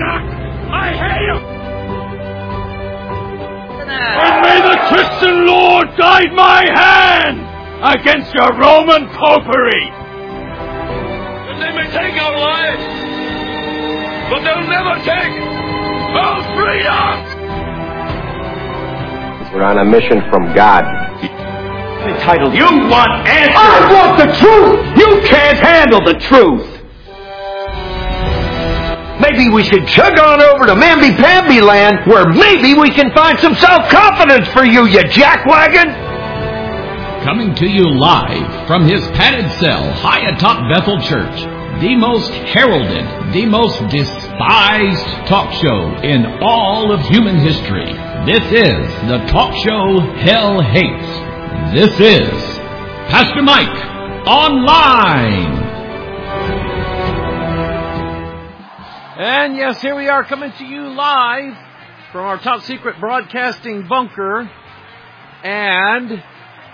Jack! I hate him! And may the Christian Lord guide my hand against your Roman popery! And they may take our lives, but they'll never take our freedom! We're on a mission from God. Entitled, you want answers! I want the truth! You can't handle the truth! Maybe we should chug on over to Mamby-Pamby land, where maybe we can find some self-confidence for you, you jackwagon! Coming to you live from his padded cell high atop Bethel Church, the most heralded, the most despised talk show in all of human history. This is the talk show hell hates. This is Pastor Mike Online. And yes, here we are coming to you live from our top secret broadcasting bunker. And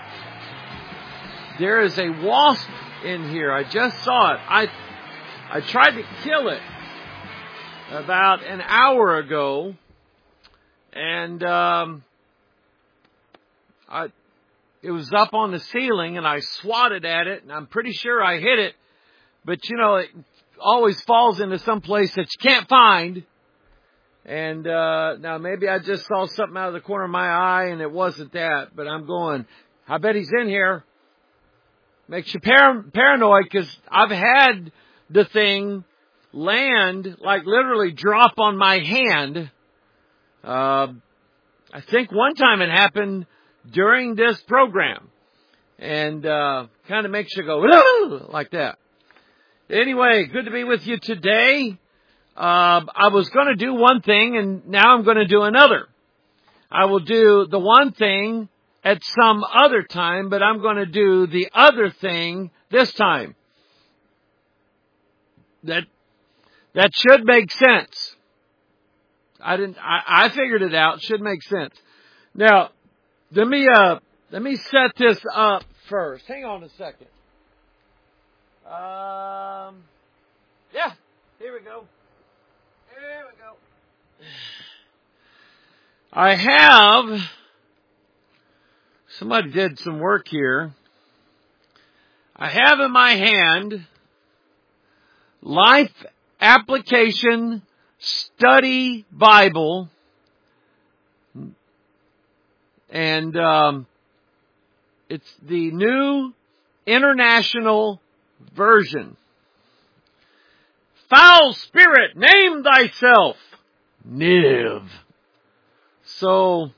there is a wasp in here. I just saw it. I tried to kill it about an hour ago. And it was up on the ceiling, and I swatted at it, and I'm pretty sure I hit it. But, you know, it always falls into some place that you can't find. And now maybe I just saw something out of the corner of my eye, and it wasn't that. But I'm going, I bet he's in here. Makes you paranoid, because I've had the thing land, like literally drop on my hand. I think one time it happened during this program, and kind of makes you go like that. Anyway, good to be with you today. I was going to do one thing, and now I'm going to do another. I will do the one thing at some other time, but I'm going to do the other thing this time. That should make sense. I figured it out. It should make sense. Now, let me set this up first. Hang on a second. Yeah, here we go. I have, somebody did some work here. I have in my hand Life Application Study Bible, and it's the New International Version. Foul spirit, name thyself. Niv. So,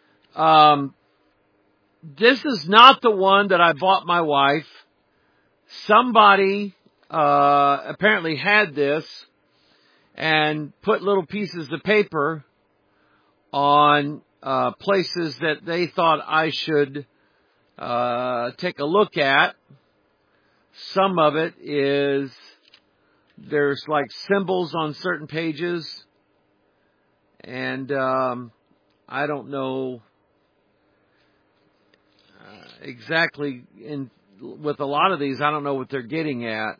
this is not the one that I bought my wife. Somebody apparently had this and put little pieces of paper on places that they thought I should take a look at. Some of it is, there's like symbols on certain pages, and I don't know exactly, with a lot of these, I don't know what they're getting at.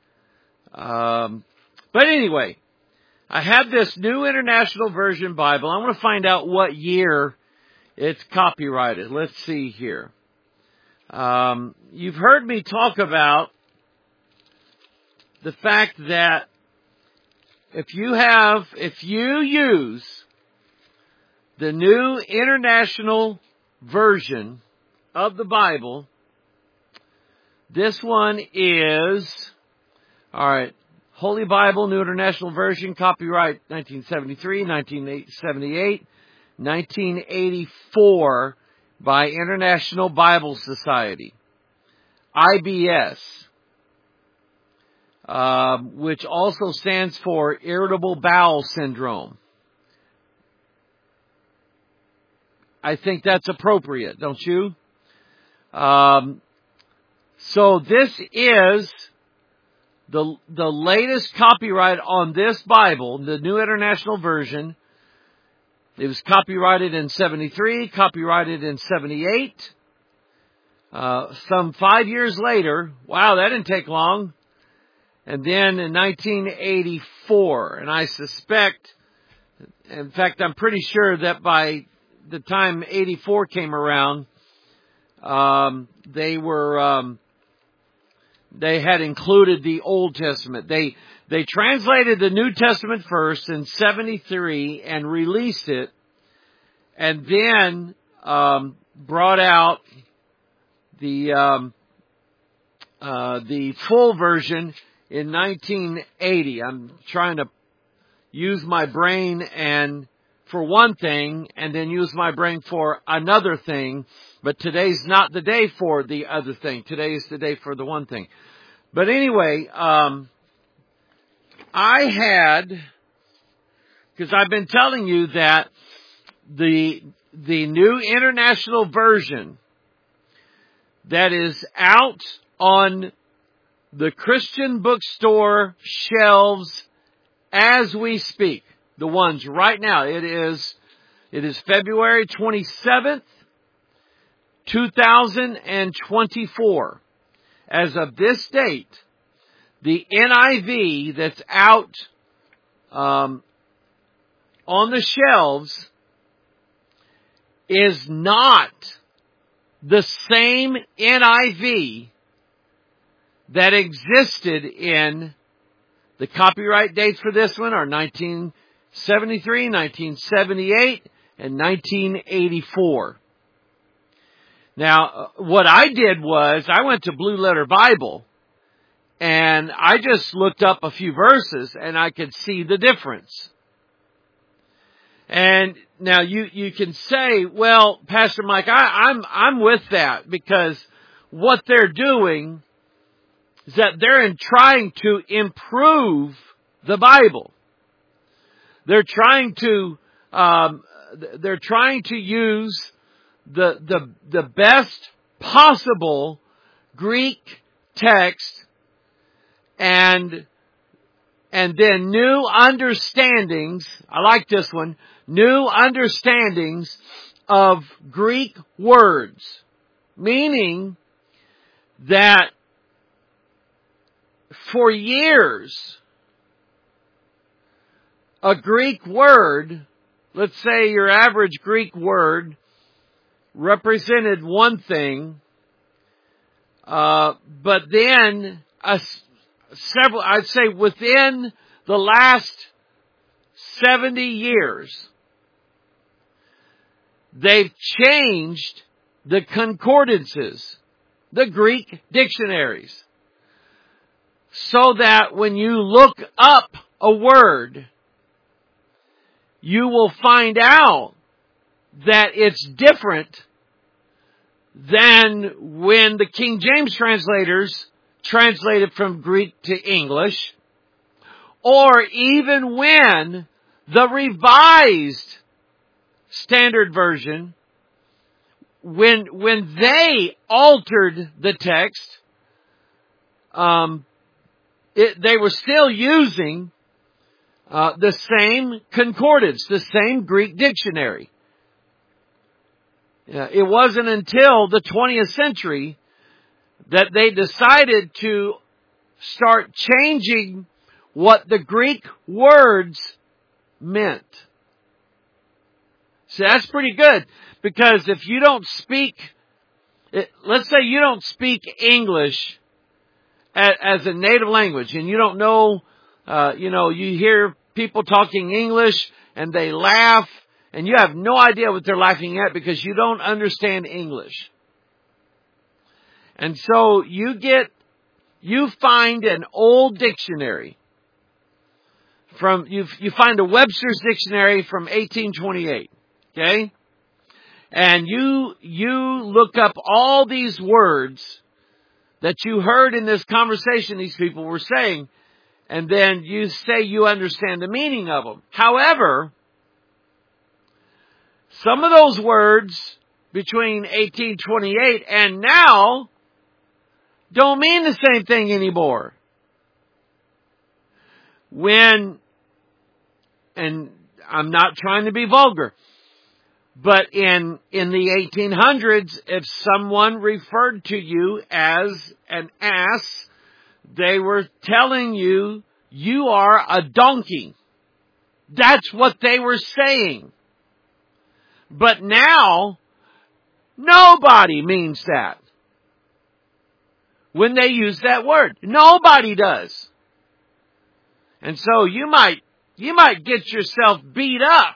But anyway, I have this New International Version Bible. I want to find out what year it's copyrighted. Let's see here. You've heard me talk about the fact that if you use the New International Version of the Bible, this one is, all right, Holy Bible, New International Version, copyright 1973, 1978, 1984 by International Bible Society, IBS, which also stands for Irritable Bowel Syndrome. I think that's appropriate, don't you? So this is the latest copyright on this Bible, the New International Version. It was copyrighted in 73, copyrighted in 78. Some 5 years later, wow, that didn't take long. And then in 1984, and I suspect, in fact, I'm pretty sure that by the time 84 came around, they had included the Old Testament. They translated the New Testament first in 73 and released it, and then brought out the full version in 1980. I'm trying to use my brain and for one thing, and then use my brain for another thing. But today's not the day for the other thing. Today is the day for the one thing. But anyway, I had, because I've been telling you that the New International Version that is out on the Christian bookstore shelves as we speak, the ones right now, it is February 27th, 2024. As of this date, the NIV that's out on the shelves is not the same NIV that existed in the copyright dates for this one are 1973, 1978, and 1984. Now, what I did was I went to Blue Letter Bible and I just looked up a few verses and I could see the difference. And now you can say, well, Pastor Mike, I'm with that, because what they're doing is that they're trying to improve the Bible. They're trying to use the best possible Greek text and then new understandings. I like this one. New understandings of Greek words, meaning that for years, a Greek word, let's say your average Greek word, represented one thing, but then I'd say within the last 70 years, they've changed the concordances, the Greek dictionaries, so that when you look up a word, you will find out that it's different than when the King James translators translated from Greek to English, or even when the Revised Standard Version, when they altered the text, they were still using the same concordance, the same Greek dictionary. It wasn't until the 20th century that they decided to start changing what the Greek words meant. So that's pretty good, because if you don't speak, let's say you don't speak English as a native language, and you don't know, you hear people talking English and they laugh, and you have no idea what they're laughing at because you don't understand English. And so you find an old dictionary you find a Webster's dictionary from 1828, okay? And you look up all these words that you heard in this conversation these people were saying, and then you say you understand the meaning of them. However, some of those words between 1828 and now don't mean the same thing anymore. And I'm not trying to be vulgar, but in the 1800s, if someone referred to you as an ass, They were telling you, you are a donkey. That's what they were saying. But now, nobody means that. When they use that word. Nobody does. And so you might get yourself beat up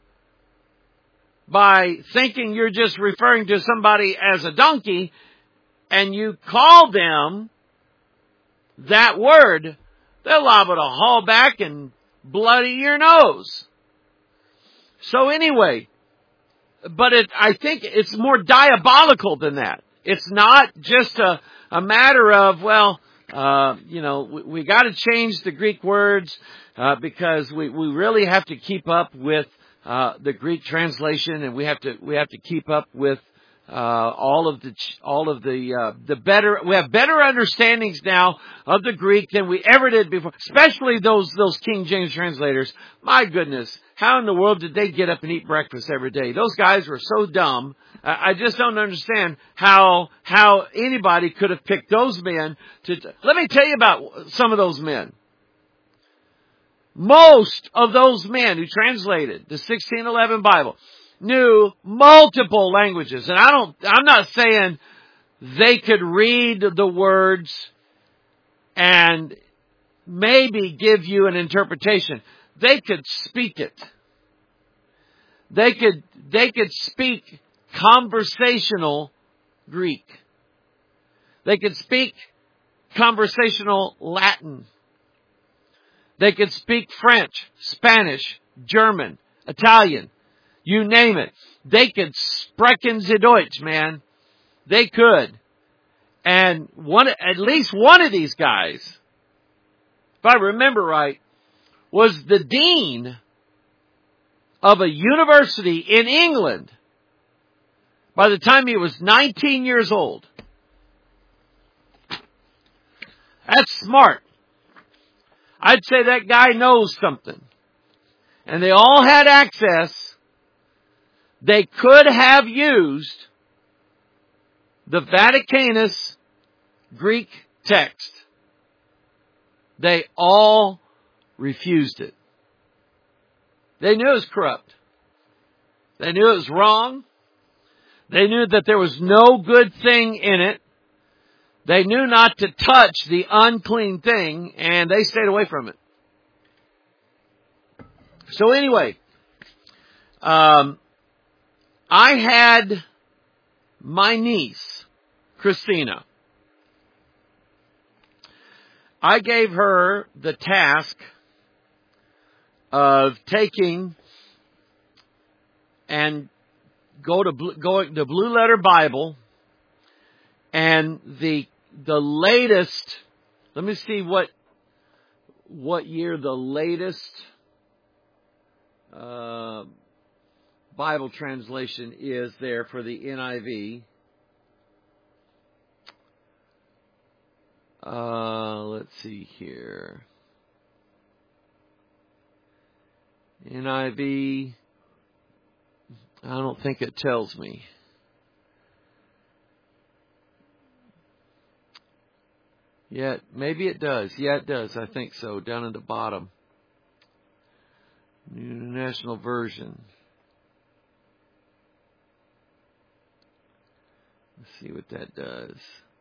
by thinking you're just referring to somebody as a donkey, and you call them that word, they're liable to haul back and bloody your nose. So anyway, but I think it's more diabolical than that. It's not just a matter of, well, we got to change the Greek words because we really have to keep up with the Greek translation, and we have to keep up with all of the better. We have better understandings now of the Greek than we ever did before, especially those King James translators. My goodness, how in the world did they get up and eat breakfast every day? Those guys were so dumb. I just don't understand how anybody could have picked those men to. Let me tell you about some of those men. Most of those men who translated the 1611 Bible knew multiple languages. And I'm not saying they could read the words and maybe give you an interpretation. They could speak it. They could speak conversational Greek. They could speak conversational Latin. They could speak French, Spanish, German, Italian. You name it. They could sprechen Sie Deutsch, man. They could. And at least one of these guys, if I remember right, was the dean of a university in England by the time he was 19 years old. That's smart. I'd say that guy knows something. And they all had access. They could have used the Vaticanus Greek text. They all refused it. They knew it was corrupt. They knew it was wrong. They knew that there was no good thing in it. They knew not to touch the unclean thing, and they stayed away from it. So anyway, I had my niece, Christina. I gave her the task of taking and going to Blue Letter Bible and the latest. Let me see what year the latest Bible translation is there for the NIV. Let's see here. NIV. I don't think it tells me. Yeah, maybe it does. Yeah, it does. I think so. Down at the bottom. New International Version. Let's see what that does.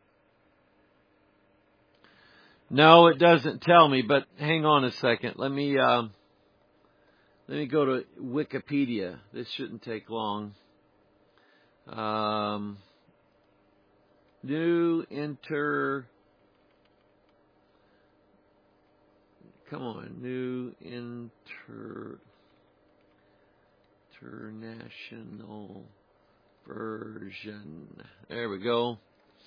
No, it doesn't tell me, but hang on a second. Let me go to Wikipedia. This shouldn't take long. New International Version. There we go.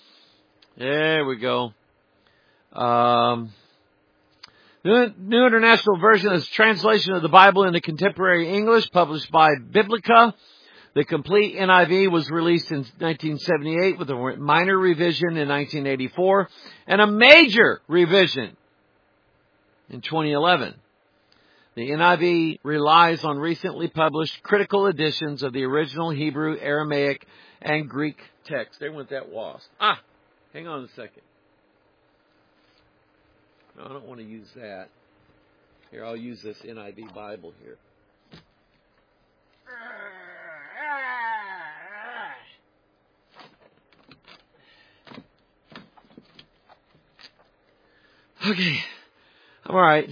New International Version is a translation of the Bible into contemporary English, published by Biblica. The complete NIV was released in 1978 with a minor revision in 1984 and a major revision in 2011. The NIV relies on recently published critical editions of the original Hebrew, Aramaic, and Greek text. There went that wasp. Hang on a second. No, I don't want to use that. Here, I'll use this NIV Bible here. Okay. I'm all right.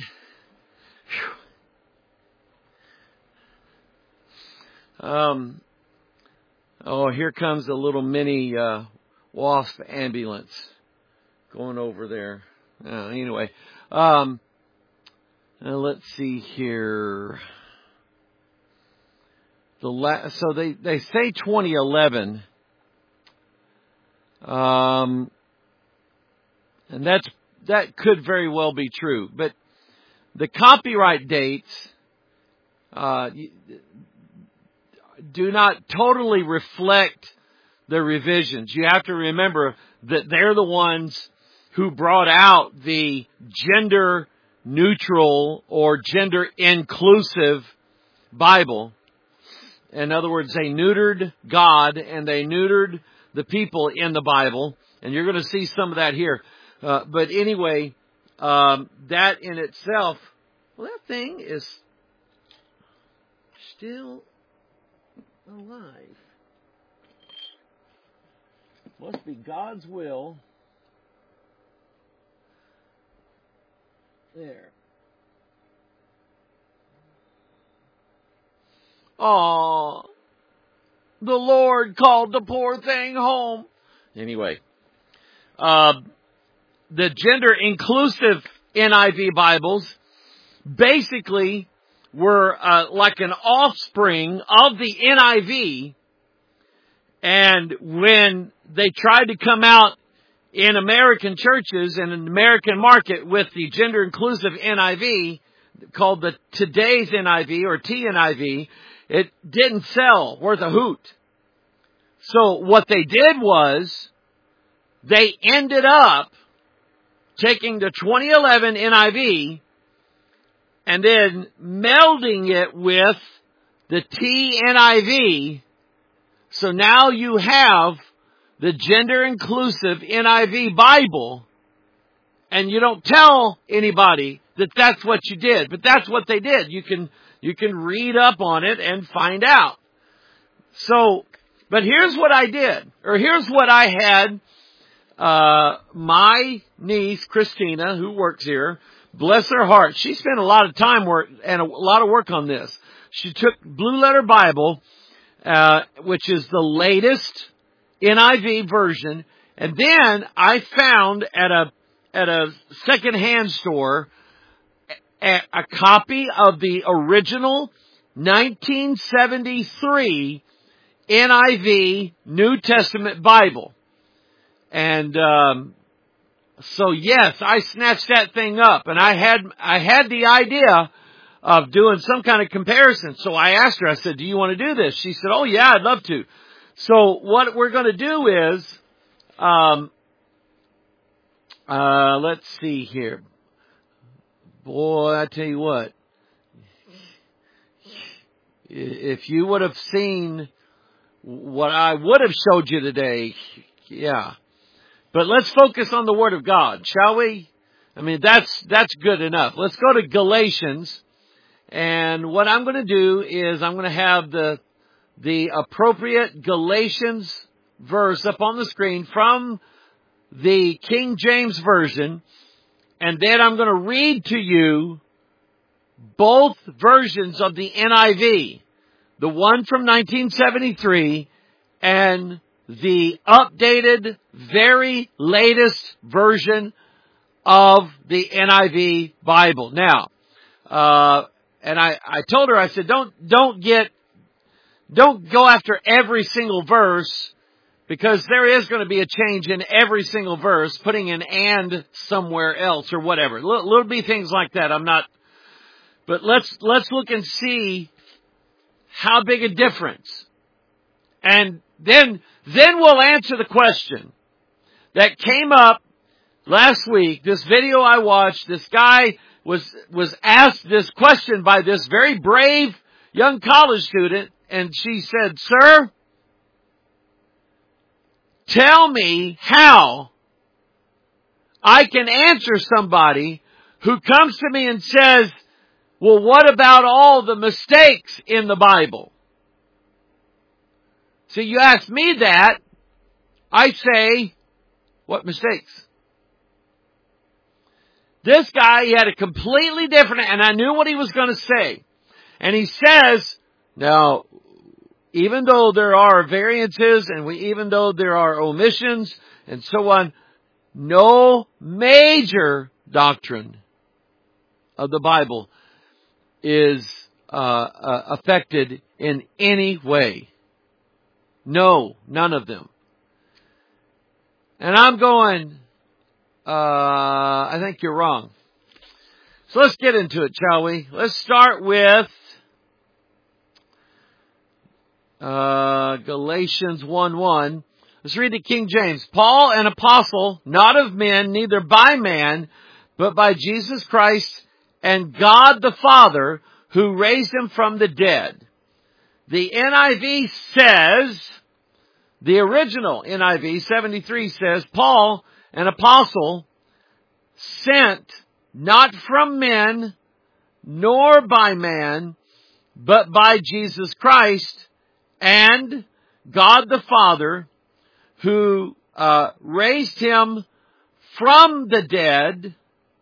Here comes a little mini WASP ambulance going over there. Anyway, let's see here. So they say 2011, and that could very well be true. But the copyright dates do not totally reflect the revisions. You have to remember that they're the ones who brought out the gender neutral or gender inclusive Bible. In other words, they neutered God and they neutered the people in the Bible. And you're going to see some of that here. But anyway, that in itself, well, that thing is still alive. Must be God's will. There. Oh, the Lord called the poor thing home. Anyway, the gender inclusive NIV Bibles basically were like an offspring of the NIV. And when they tried to come out in American churches and in the American market with the gender inclusive NIV, called the Today's NIV or TNIV, it didn't sell worth a hoot. So what they did was they ended up taking the 2011 NIV and then melding it with the TNIV. So now you have the gender inclusive NIV Bible, and you don't tell anybody that that's what you did, but that's what they did. You can read up on it and find out. So, but here's what I did, or here's what I had. My niece Christina, who works here, bless her heart, she spent a lot of time and a lot of work on this. She took Blue Letter Bible, which is the latest NIV version, and then I found at a secondhand store a copy of the original 1973 NIV New Testament Bible. And so yes, I snatched that thing up, and I had the idea of doing some kind of comparison. So I asked her, I said, "Do you want to do this?" She said, "Oh yeah, I'd love to." So what we're going to do is, let's see here. Boy, I tell you what, if you would have seen what I would have showed you today, yeah. But let's focus on the Word of God, shall we? I mean, that's good enough. Let's go to Galatians. And what I'm going to do is I'm going to have the appropriate Galatians verse up on the screen from the King James Version. And then I'm going to read to you both versions of the NIV. The one from 1973 and the updated, very latest version of the NIV Bible. Now, and I told her, I said, don't go after every single verse, because there is going to be a change in every single verse, putting an and somewhere else or whatever. There'll be things like that. But let's look and see how big a difference. And then we'll answer the question that came up last week. This video I watched, this guy was asked this question by this very brave young college student, and she said, "Sir, tell me how I can answer somebody who comes to me and says, well, what about all the mistakes in the Bible? So you ask me that, I say, what mistakes? This guy, he had a completely different, and I knew what he was going to say. And he says, now, even though there are variances and even though there are omissions and so on, no major doctrine of the Bible is affected in any way. No, none of them. And I'm going, I think you're wrong. So let's get into it, shall we? Let's start with Galatians 1:1. Let's read the King James. Paul, an apostle, not of men, neither by man, but by Jesus Christ and God the Father, who raised him from the dead. The NIV says, the original NIV, 73, says, Paul, an apostle, sent not from men, nor by man, but by Jesus Christ and God the Father, who raised him from the dead.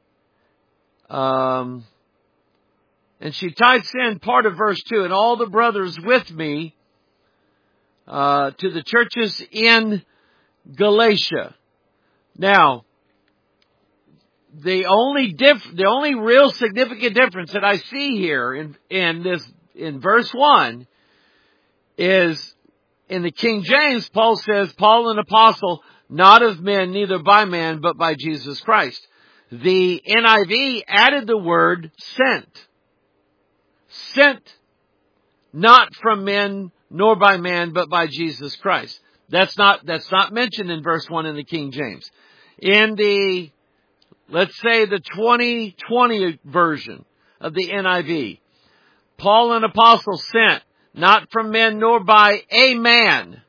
And she types in part of verse 2, and all the brothers with me to the churches in Galatia. Now, the only real significant difference that I see here in verse 1 is in the King James, Paul says, Paul, an apostle, not of men, neither by man, but by Jesus Christ. The NIV added the word sent. Sent, not from men, nor by man, but by Jesus Christ. That's not mentioned in verse 1 in the King James. In the, let's say the 2020 version of the NIV, Paul, an apostle, sent, not from men, nor by a man.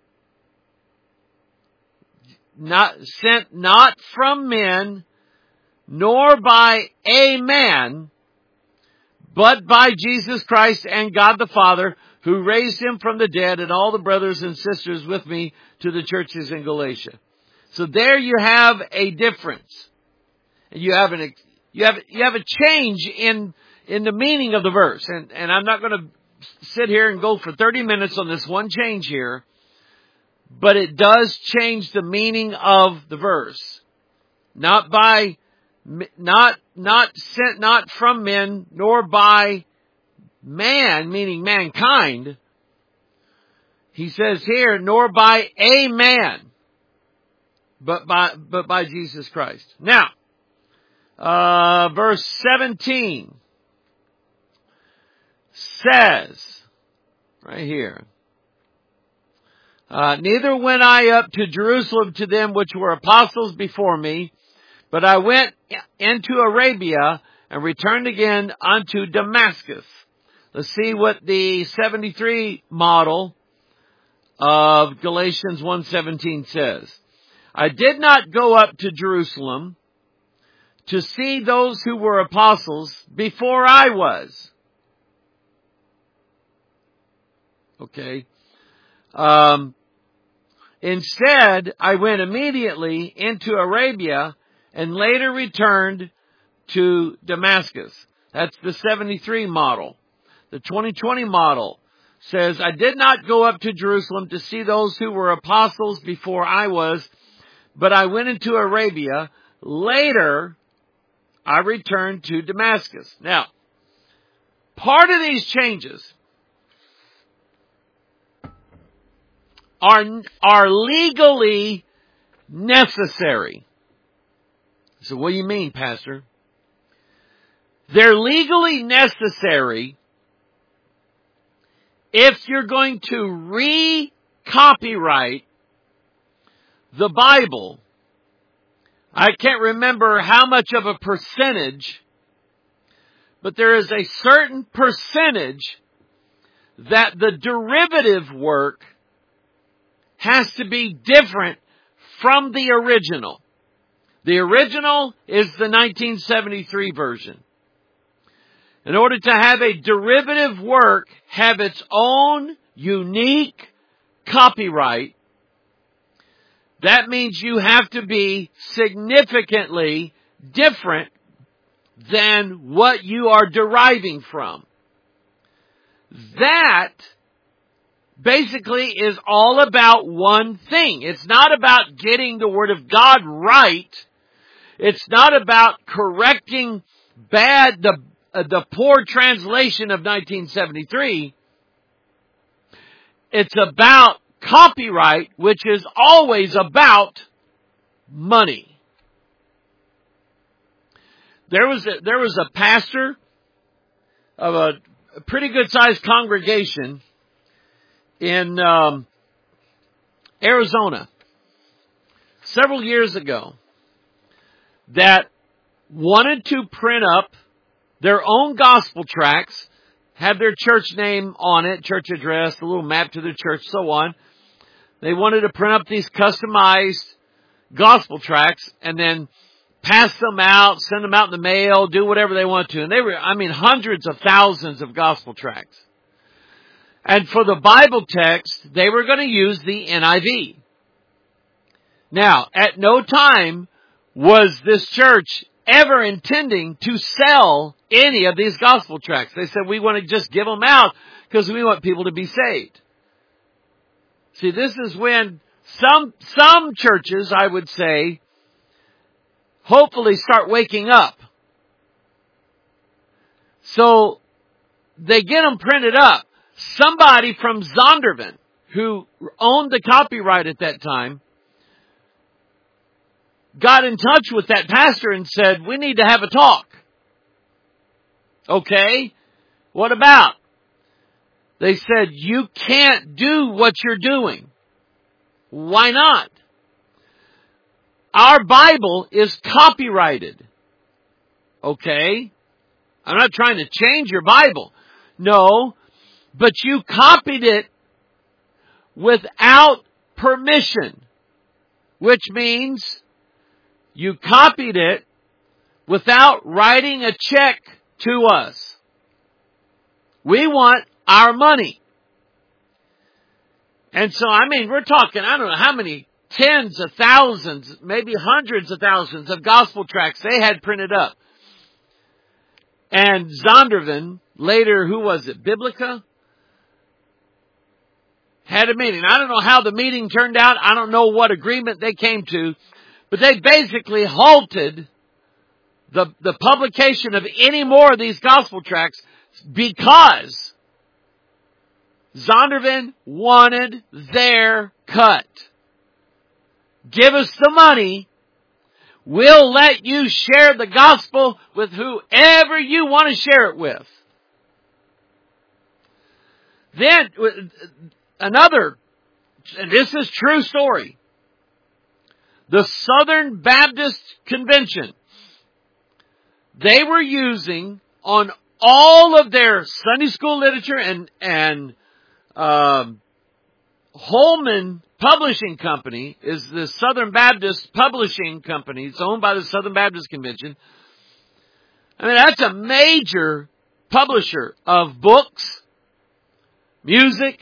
Sent not from men, nor by a man, but by Jesus Christ and God the Father, who raised him from the dead, and all the brothers and sisters with me to the churches in Galatia. So there you have a difference. You have a change in the meaning of the verse. And I'm not going to sit here and go for 30 minutes on this one change here, but it does change the meaning of the verse. Not sent, not from men, nor by man, meaning mankind. He says here, nor by a man, but by Jesus Christ. Now, verse 17 says, right here, neither went I up to Jerusalem to them which were apostles before me, but I went into Arabia and returned again unto Damascus. Let's see what the 73 model of Galatians 1:17 says. I did not go up to Jerusalem to see those who were apostles before I was. Okay. Instead, I went immediately into Arabia and later returned to Damascus. That's the 73 model. The 2020 model says, I did not go up to Jerusalem to see those who were apostles before I was, but I went into Arabia. Later, I returned to Damascus. Now, part of these changes are legally necessary. So what do you mean, Pastor? They're legally necessary if you're going to re-copyright the Bible. I can't remember how much of a percentage, but there is a certain percentage that the derivative work has to be different from the original. The original is the 1973 version. In order to have a derivative work have its own unique copyright, that means you have to be significantly different than what you are deriving from. That basically is all about one thing. It's not about getting the Word of God right. It's not about correcting the poor translation of 1973. It's about copyright, which is always about money. There was a pastor of a pretty good sized congregation in Arizona several years ago that wanted to print up their own gospel tracts, have their church name on it, church address, a little map to the church, so on. They wanted to print up these customized gospel tracts and then pass them out, send them out in the mail, do whatever they want to. And they were, hundreds of thousands of gospel tracts. And for the Bible text, they were going to use the NIV. Now, at no time was this church ever intending to sell any of these gospel tracts. They said, we want to just give them out because we want people to be saved. See, this is when some churches, I would say, hopefully start waking up. So they get them printed up. Somebody from Zondervan, who owned the copyright at that time, got in touch with that pastor and said, we need to have a talk. Okay, what about? They said, you can't do what you're doing. Why not? Our Bible is copyrighted. Okay? I'm not trying to change your Bible. No, but you copied it without permission, which means you copied it without writing a check to us. We want our money. And so, we're talking, I don't know how many tens of thousands, maybe hundreds of thousands of gospel tracts they had printed up. And Zondervan, later, who was it? Biblica? Had a meeting. I don't know how the meeting turned out. I don't know what agreement they came to. But they basically halted the publication of any more of these gospel tracts because Zondervan wanted their cut. Give us the money. We'll let you share the gospel with whoever you want to share it with. Then, another, and this is true story, the Southern Baptist Convention, they were using on all of their Sunday school literature and Holman Publishing Company is the Southern Baptist Publishing Company. It's owned by the Southern Baptist Convention. That's a major publisher of books, music,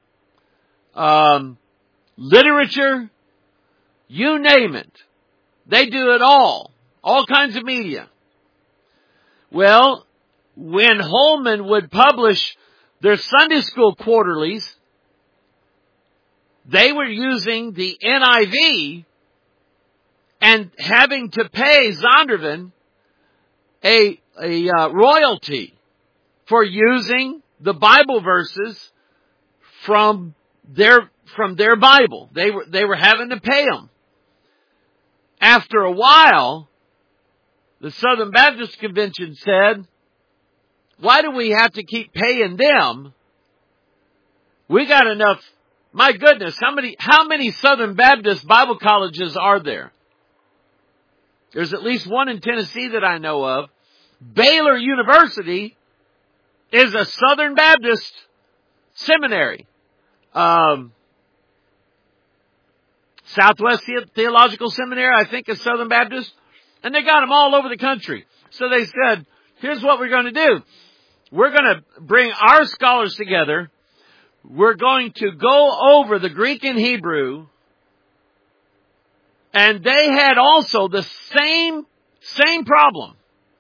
literature, you name it. They do it all kinds of media. Well, when Holman would publish their Sunday school quarterlies, they were using the NIV and having to pay Zondervan a royalty for using the Bible verses from their Bible. They were having to pay them. After a while, the Southern Baptist Convention said, why do we have to keep paying them? We got enough. My goodness, how many Southern Baptist Bible colleges are there? There's at least one in Tennessee that I know of. Baylor University is a Southern Baptist seminary. Southwest Theological Seminary, I think is Southern Baptist. And they got them all over the country. So they said, here's what we're going to do. We're going to bring our scholars together. We're going to go over the Greek and Hebrew. And they had also the same problem.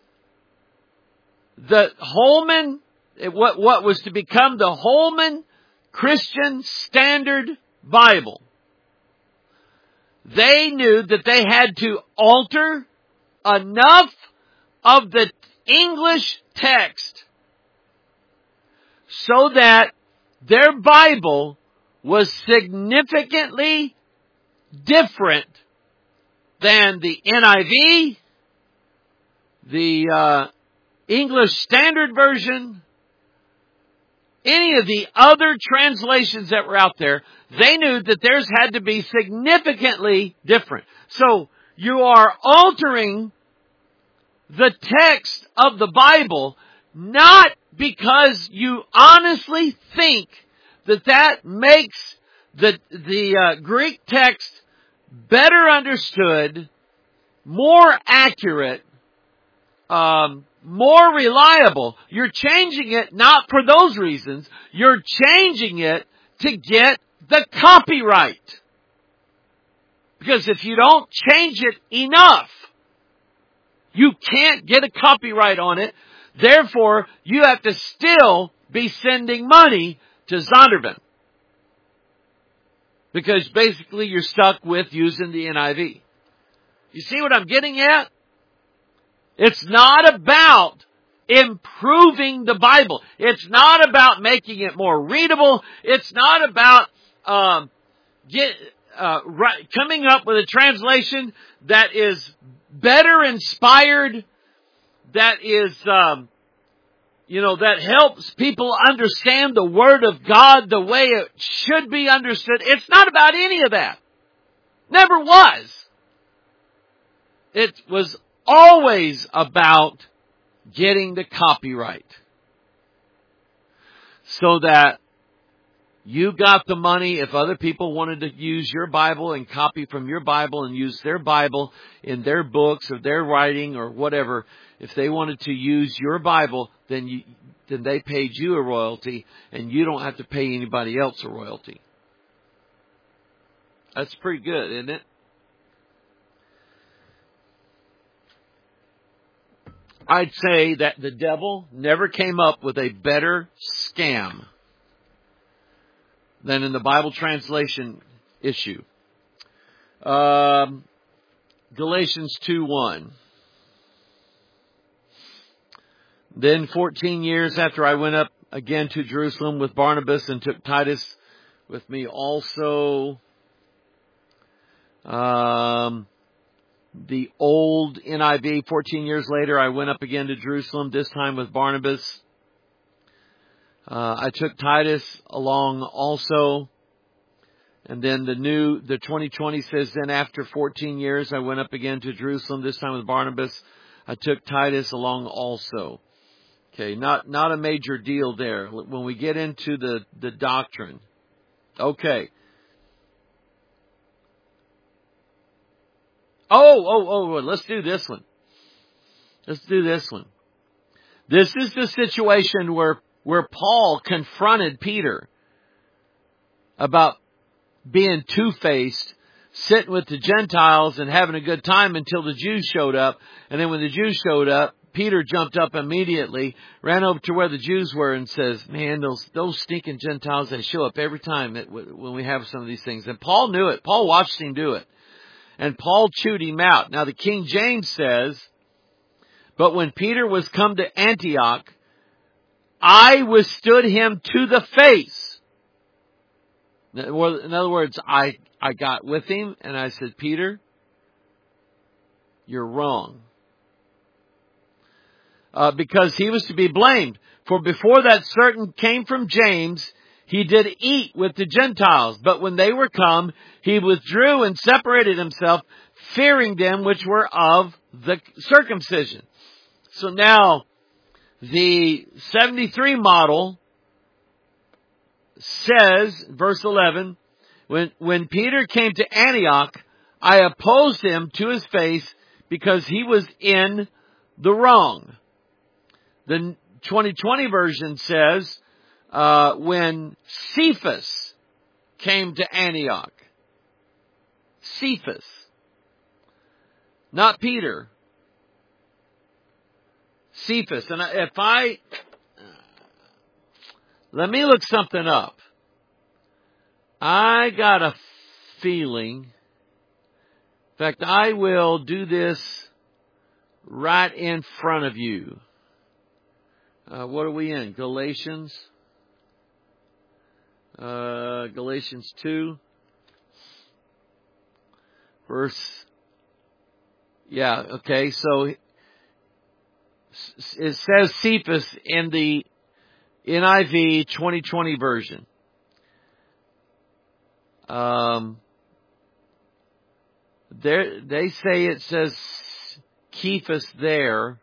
The Holman, what was to become the Holman Christian Standard Bible. They knew that they had to alter enough of the English text so that their Bible was significantly different than the NIV, the English Standard Version, any of the other translations that were out there. They knew that theirs had to be significantly different. So you are altering the text of the Bible not because you honestly think that makes the Greek text better understood, more accurate, more reliable. You're changing it not for those reasons. You're changing it to get the copyright. Because if you don't change it enough, you can't get a copyright on it. Therefore, you have to still be sending money to Zondervan. Because basically you're stuck with using the NIV. You see what I'm getting at? It's not about improving the Bible. It's not about making it more readable. It's not about coming up with a translation that is better inspired, that is, that helps people understand the Word of God the way it should be understood. It's not about any of that. Never was. It was always about getting the copyright so that you got the money. If other people wanted to use your Bible and copy from your Bible and use their Bible in their books or their writing or whatever, if they wanted to use your Bible, then they paid you a royalty, and you don't have to pay anybody else a royalty. That's pretty good, isn't it? I'd say that the devil never came up with a better scam than in the Bible translation issue. Galatians 2:1. Then 14 years after I went up again to Jerusalem with Barnabas and took Titus with me also. The old NIV, 14 years later, I went up again to Jerusalem, this time with Barnabas. I took Titus along also. And then the 2020 says, then after 14 years, I went up again to Jerusalem, this time with Barnabas. I took Titus along also. Okay, not a major deal there. When we get into the doctrine. Okay. Oh, let's do this one. Let's do this one. This is the situation where Paul confronted Peter about being two-faced, sitting with the Gentiles and having a good time until the Jews showed up. And then when the Jews showed up, Peter jumped up immediately, ran over to where the Jews were and says, man, those stinking Gentiles, they show up every time when we have some of these things. And Paul knew it. Paul watched him do it. And Paul chewed him out. Now the King James says, but when Peter was come to Antioch, I withstood him to the face. In other words, I got with him and I said, Peter, you're wrong. Because he was to be blamed. For before that certain came from James, he did eat with the Gentiles. But when they were come, he withdrew and separated himself, fearing them which were of the circumcision. So now, the 73 model says, verse 11, When Peter came to Antioch, I opposed him to his face because he was in the wrong. The 2020 version says, when Cephas came to Antioch. Cephas. Not Peter. Cephas. And let me look something up. I got a feeling, in fact, I will do this right in front of you. What are we in? Galatians? Galatians 2. So it says Cephas in the NIV 2020 version. They say it says Cephas there.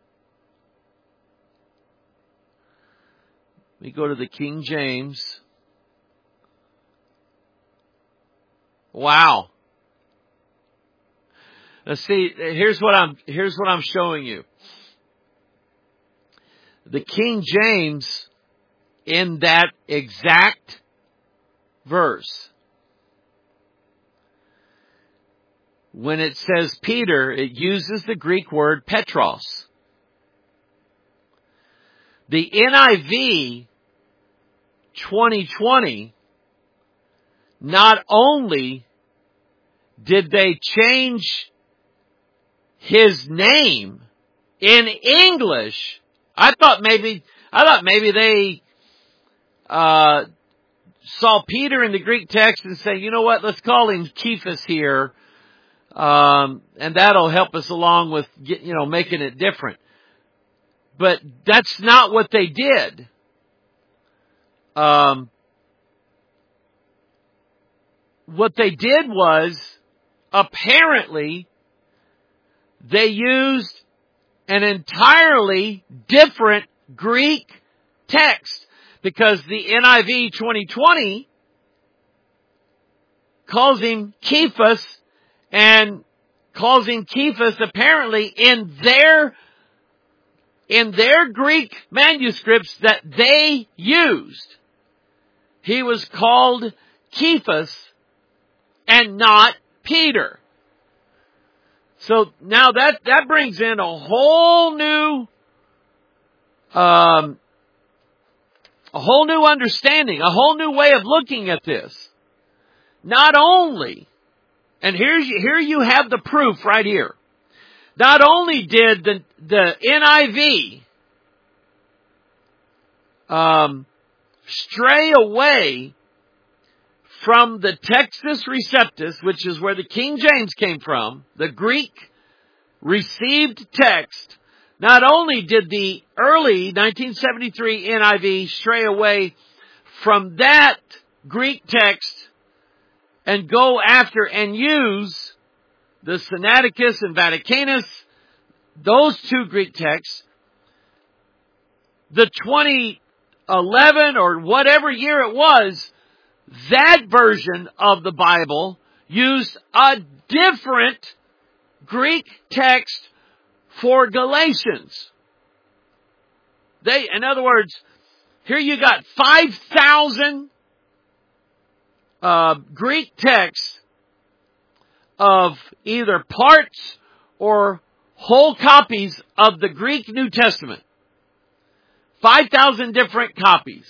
Let me go to the King James. Wow. Let's see. Here's what I'm showing you. The King James, in that exact verse, when it says Peter, it uses the Greek word Petros. The NIV 2020, not only did they change his name in English, I thought maybe they saw Peter in the Greek text and say, you know what, let's call him Cephas here, and that'll help us along with making it different. But that's not what they did. What they did was, apparently, they used an entirely different Greek text, because the NIV 2020 calls him Cephas, and calls him Cephas apparently in their Greek manuscripts that they used. He was called Cephas and not Peter. So now that brings in a whole new understanding, a whole new way of looking at this. Not only, and here you have the proof right here. Not only did the NIV stray away from the Textus Receptus, which is where the King James came from, the Greek received text, not only did the early 1973 NIV stray away from that Greek text and go after and use the Sinaiticus and Vaticanus, those two Greek texts, the 2011 or whatever year it was, that version of the Bible used a different Greek text for Galatians. In other words, here you got 5,000 Greek texts of either parts or whole copies of the Greek New Testament. 5,000 different copies.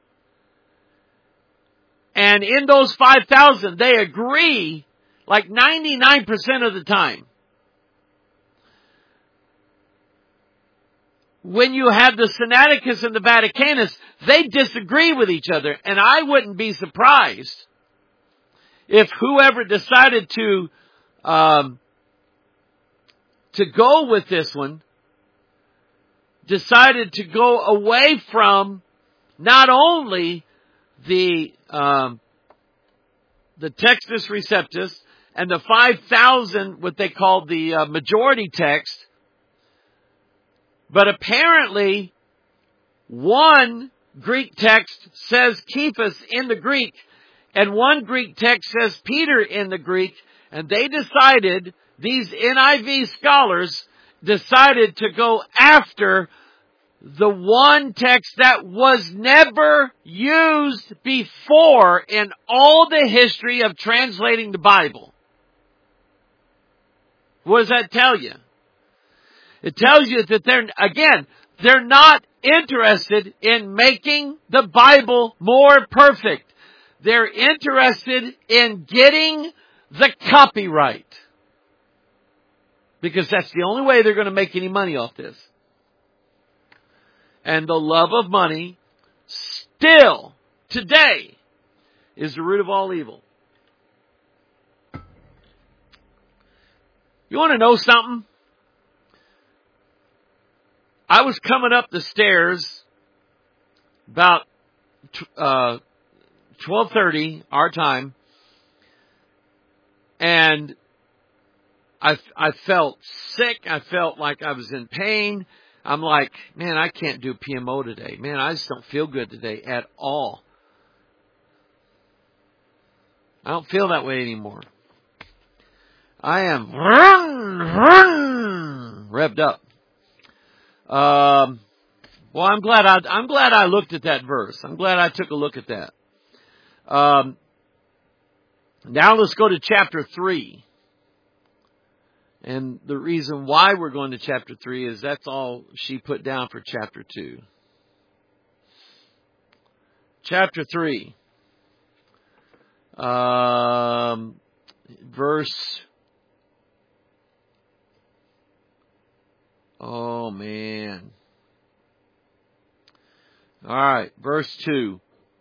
And in those 5,000, they agree like 99% of the time. When you have the Sinaiticus and the Vaticanus, they disagree with each other. And I wouldn't be surprised if whoever decided to go with this one decided to go away from not only the Textus Receptus and the 5,000, what they call the majority text, but apparently one Greek text says Cephas in the Greek, And one Greek text says Peter in the Greek, and they decided, these NIV scholars decided to go after the one text that was never used before in all the history of translating the Bible. What does that tell you? It tells you that they're not interested in making the Bible more perfect. They're interested in getting the copyright. Because that's the only way they're going to make any money off this. And the love of money still today is the root of all evil. You want to know something? I was coming up the stairs about 12:30 our time, and I felt sick. I felt like I was in pain. I'm like, man, I can't do PMO today. Man, I just don't feel good today at all. I don't feel that way anymore. I am revved up. Well, I'm glad I looked at that verse. I'm glad I took a look at that. Now let's go to chapter 3. And the reason why we're going to chapter 3 is that's all she put down for chapter 2. Chapter 3. Verse... Oh, man. All right, verse 2.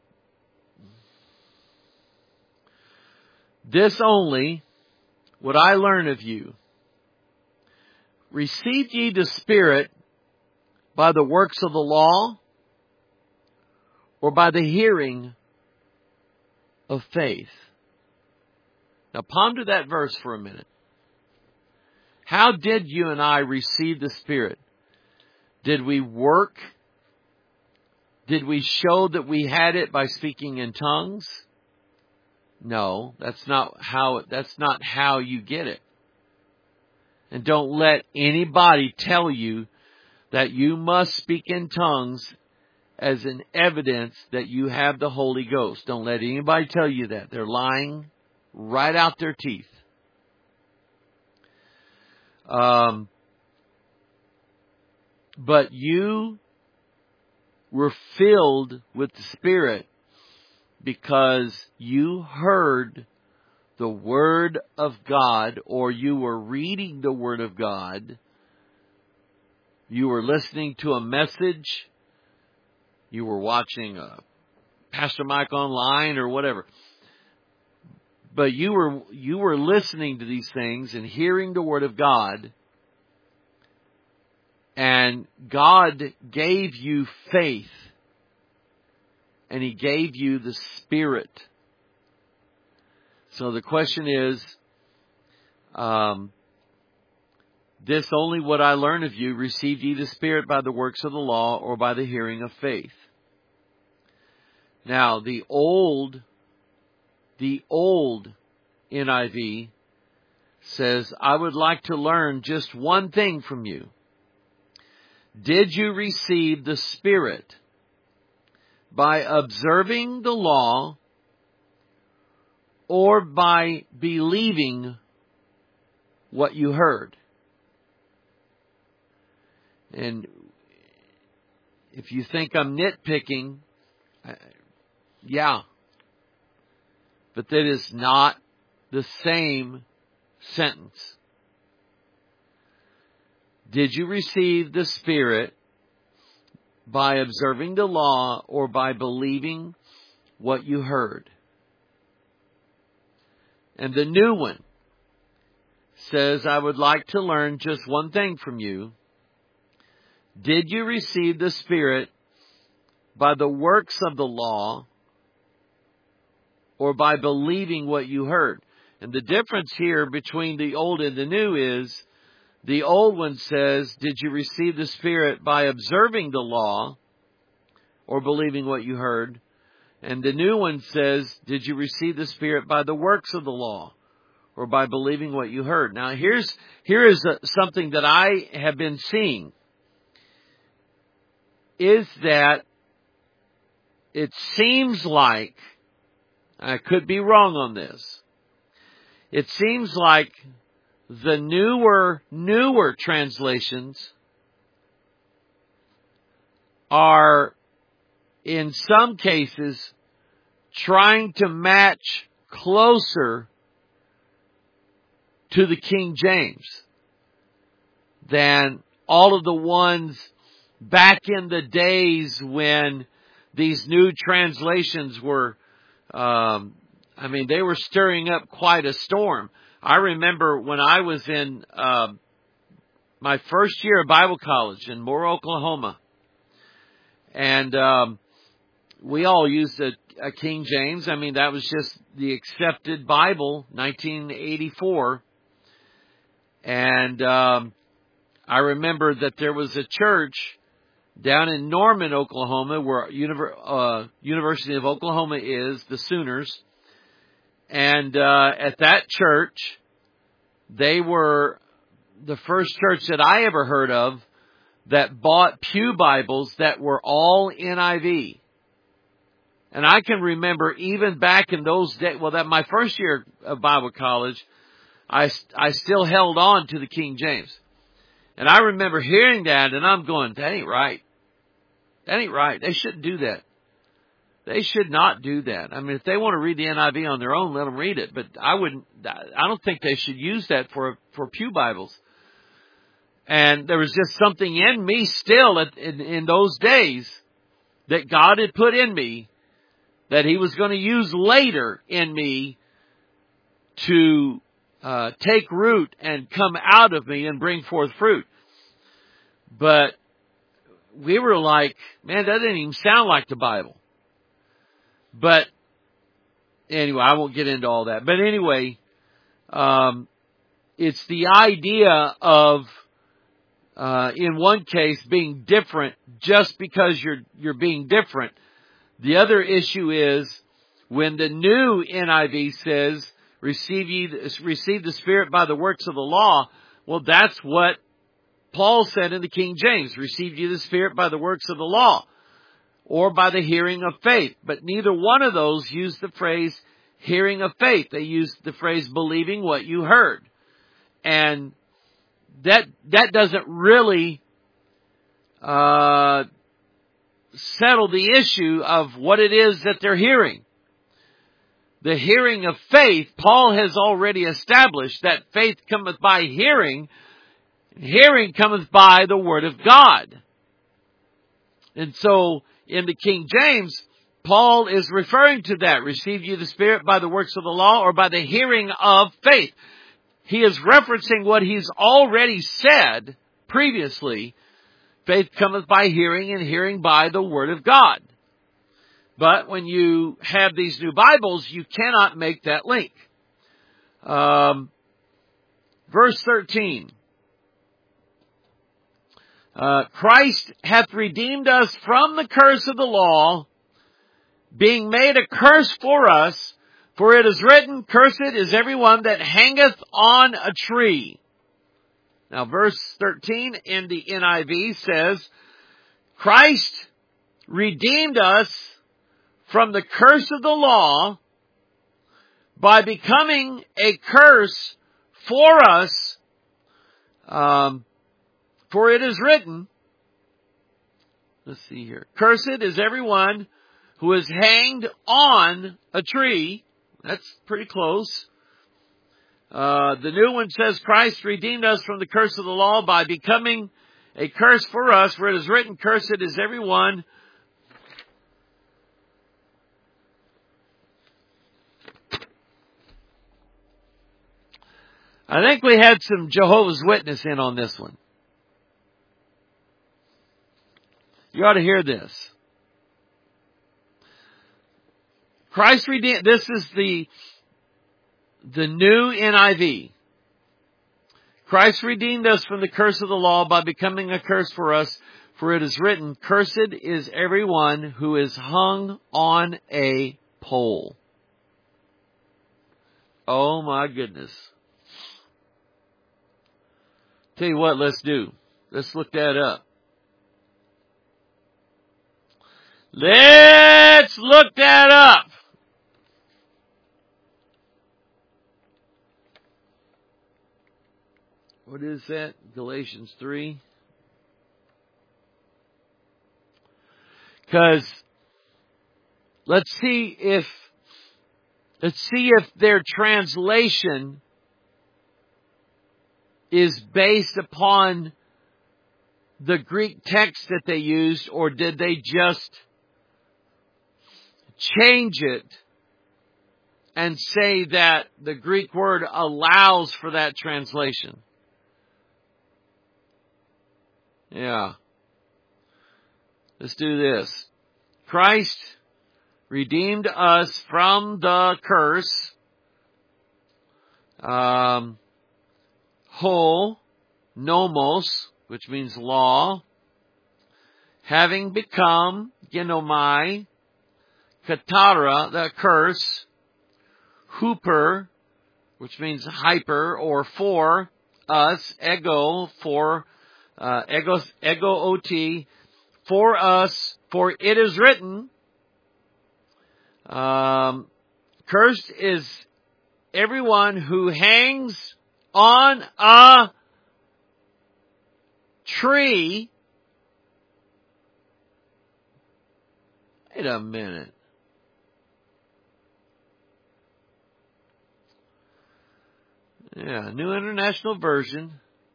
This only would I learn of you. Received ye the Spirit by the works of the law, or by the hearing of faith? Now ponder that verse for a minute. How did you and I receive the Spirit? Did we work? Did we show that we had it by speaking in tongues? No, that's not how you get it. And don't let anybody tell you that you must speak in tongues as an evidence that you have the Holy Ghost. Don't let anybody tell you that. They're lying right out their teeth. But you were filled with the Spirit because you heard the Word of God, or you were reading the Word of God. You were listening to a message. You were watching Pastor Mike online or whatever. But you were listening to these things and hearing the Word of God. And God gave you faith. And He gave you the Spirit. So the question is, this only would I learn of you, received ye the Spirit by the works of the law, or by the hearing of faith? Now, the old NIV says, I would like to learn just one thing from you. Did you receive the Spirit by observing the law, or by believing what you heard? And if you think I'm nitpicking, yeah. But that is not the same sentence. Did you receive the Spirit by observing the law, or by believing what you heard? And the new one says, I would like to learn just one thing from you. Did you receive the Spirit by the works of the law, or by believing what you heard? And the difference here between the old and the new is, the old one says, did you receive the Spirit by observing the law, or believing what you heard? And the new one says, did you receive the Spirit by the works of the law or by believing what you heard? Now here is something that I have been seeing, is that it seems like, I could be wrong on this, it seems like the newer translations are, in some cases, trying to match closer to the King James than all of the ones back in the days when these new translations were, they were stirring up quite a storm. I remember when I was in my first year of Bible college in Moore, Oklahoma, and we all used a King James. That was just the accepted Bible, 1984. And I remember that there was a church down in Norman, Oklahoma, where University of Oklahoma is, the Sooners. And at that church, they were the first church that I ever heard of that bought pew Bibles that were all NIV. And I can remember even back in those days, that my first year of Bible college, I still held on to the King James. And I remember hearing that, and I'm going, that ain't right. That ain't right. They shouldn't do that. They should not do that. If they want to read the NIV on their own, let them read it. But I don't think they should use that for pew Bibles. And there was just something in me still in those days that God had put in me that He was going to use later in me to take root and come out of me and bring forth fruit. But we were like, man, that didn't even sound like the Bible. But anyway, I won't get into all that. But anyway, it's the idea of, in one case, being different just because you're being different. The other issue is when the new NIV says, receive the Spirit by the works of the law. Well, that's what Paul said in the King James. Receive ye the Spirit by the works of the law or by the hearing of faith. But neither one of those used the phrase hearing of faith. They used the phrase believing what you heard. And that doesn't really settle the issue of what it is that they're hearing. The hearing of faith, Paul has already established that faith cometh by hearing, and hearing cometh by the word of God. And so, in the King James, Paul is referring to that. Receive ye the Spirit by the works of the law or by the hearing of faith. He is referencing what he's already said previously. Faith cometh by hearing, and hearing by the word of God. But when you have these new Bibles, you cannot make that link. Verse 13. Christ hath redeemed us from the curse of the law, being made a curse for us, for it is written, cursed is everyone that hangeth on a tree. Now verse 13 in the NIV says, Christ redeemed us from the curse of the law by becoming a curse for us, for it is written, let's see here, cursed is everyone who is hanged on a tree. That's pretty close. The new one says, Christ redeemed us from the curse of the law by becoming a curse for us, for it is written, cursed is everyone I think we had some Jehovah's Witness in on this one. You ought to hear this. Christ redeemed, this is the new NIV. Christ redeemed us from the curse of the law by becoming a curse for us, For it is written, cursed is everyone who is hung on a pole. Oh my goodness. Tell you what, let's do. Let's look that up. Let's look that up. What is that? Galatians 3. Because let's see if their translation is based upon the Greek text that they used, or did they just change it and say that the Greek word allows for that translation? Yeah. Let's do this. Christ redeemed us from the curse. Ho, nomos, which means law. Having become, genomai, katara, the curse. Hooper, which means hyper or for us. Ego, for, ego ot, for us, for it is written, cursed is everyone who hangs on a tree. Wait a minute. Yeah, New International Version.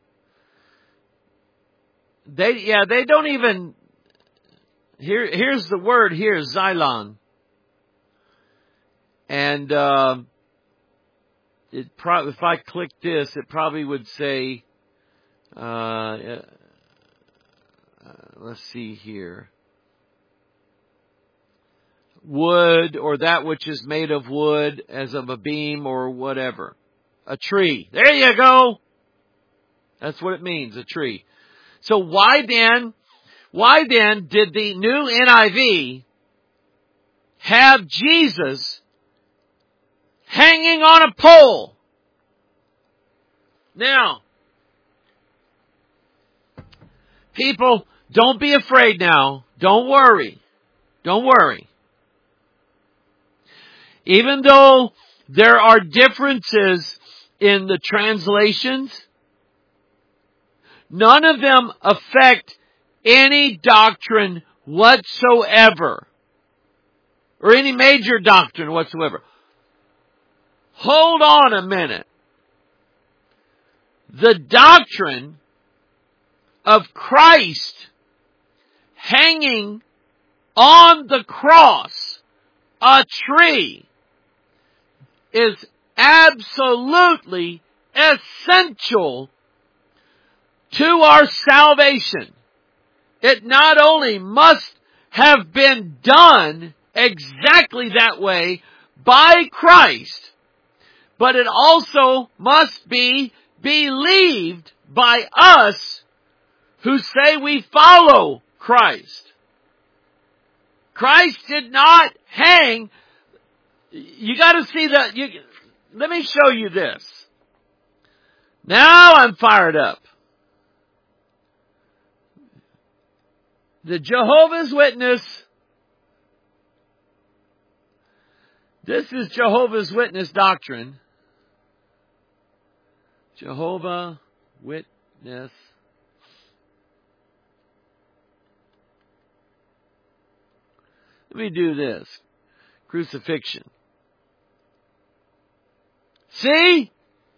They don't even, here's the word here, xylon. And, if I click this, it probably would say, let's see here. Wood, or that which is made of wood, as of a beam or whatever. A tree. There you go. That's what it means, a tree. So why then did the new NIV have Jesus hanging on a pole? Now, people, don't be afraid now. Don't worry. Don't worry. Even though there are differences in the translations, none of them affect any doctrine whatsoever, or any major doctrine whatsoever. Hold on a minute. The doctrine of Christ hanging on the cross, a tree, is absolutely essential to our salvation. It not only must have been done exactly that way by Christ, but it also must be believed by us who say we follow Christ. Christ did not hang. You got to see that. Let me show you this. Now I'm fired up. The Jehovah's Witness. This is Jehovah's Witness doctrine. Jehovah Witness. Let me do this. Crucifixion. See?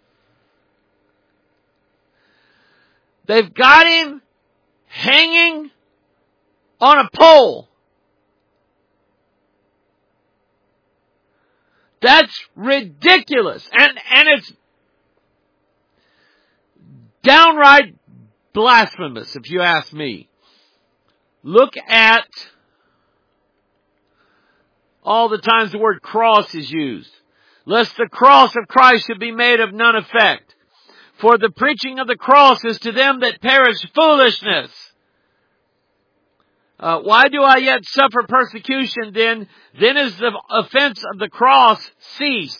They've got him hanging on a pole. That's ridiculous. And it's downright blasphemous, if you ask me. Look at all the times the word cross is used. Lest the cross of Christ should be made of none effect. For the preaching of the cross is to them that perish foolishness. Why do I yet suffer persecution then? Then is the offense of the cross ceased.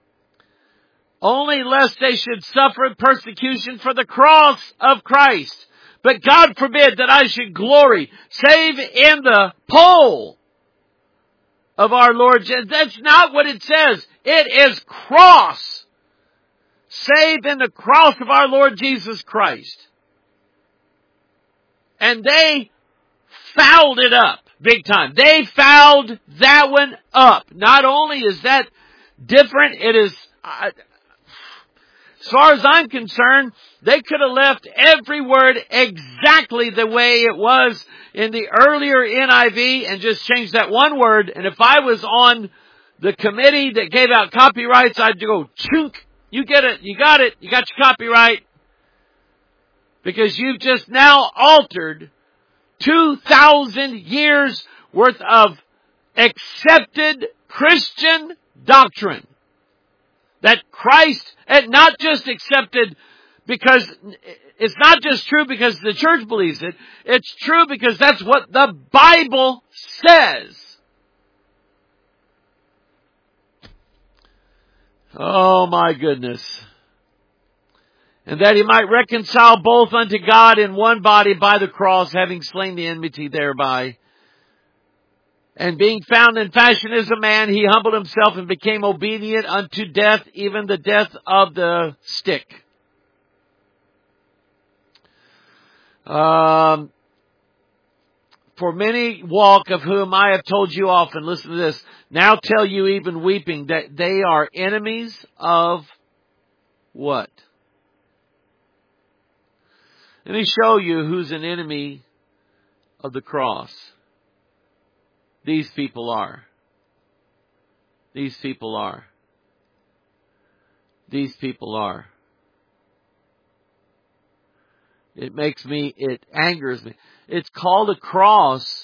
Only lest they should suffer persecution for the cross of Christ. But God forbid that I should glory, save in the pole of our Lord Jesus. That's not what it says. It is cross. Save in the cross of our Lord Jesus Christ. And they fouled it up big time. They fouled that one up. Not only is that different, it is, as far as I'm concerned, they could have left every word exactly the way it was in the earlier NIV and just changed that one word. And if I was on the committee that gave out copyrights, I'd go, chunk, you get it, you got it, you got your copyright. Because you've just now altered 2,000 years worth of accepted Christian doctrine. That Christ had not just accepted because, it's not just true because the church believes it. It's true because that's what the Bible says. Oh my goodness. And that he might reconcile both unto God in one body by the cross, having slain the enmity thereby. And being found in fashion as a man, he humbled himself and became obedient unto death, even the death of the stick. For many walk, of whom I have told you often, listen to this, now tell you even weeping, that they are enemies of what? Let me show you who's an enemy of the cross. These people are. These people are. These people are. It angers me. It's called a cross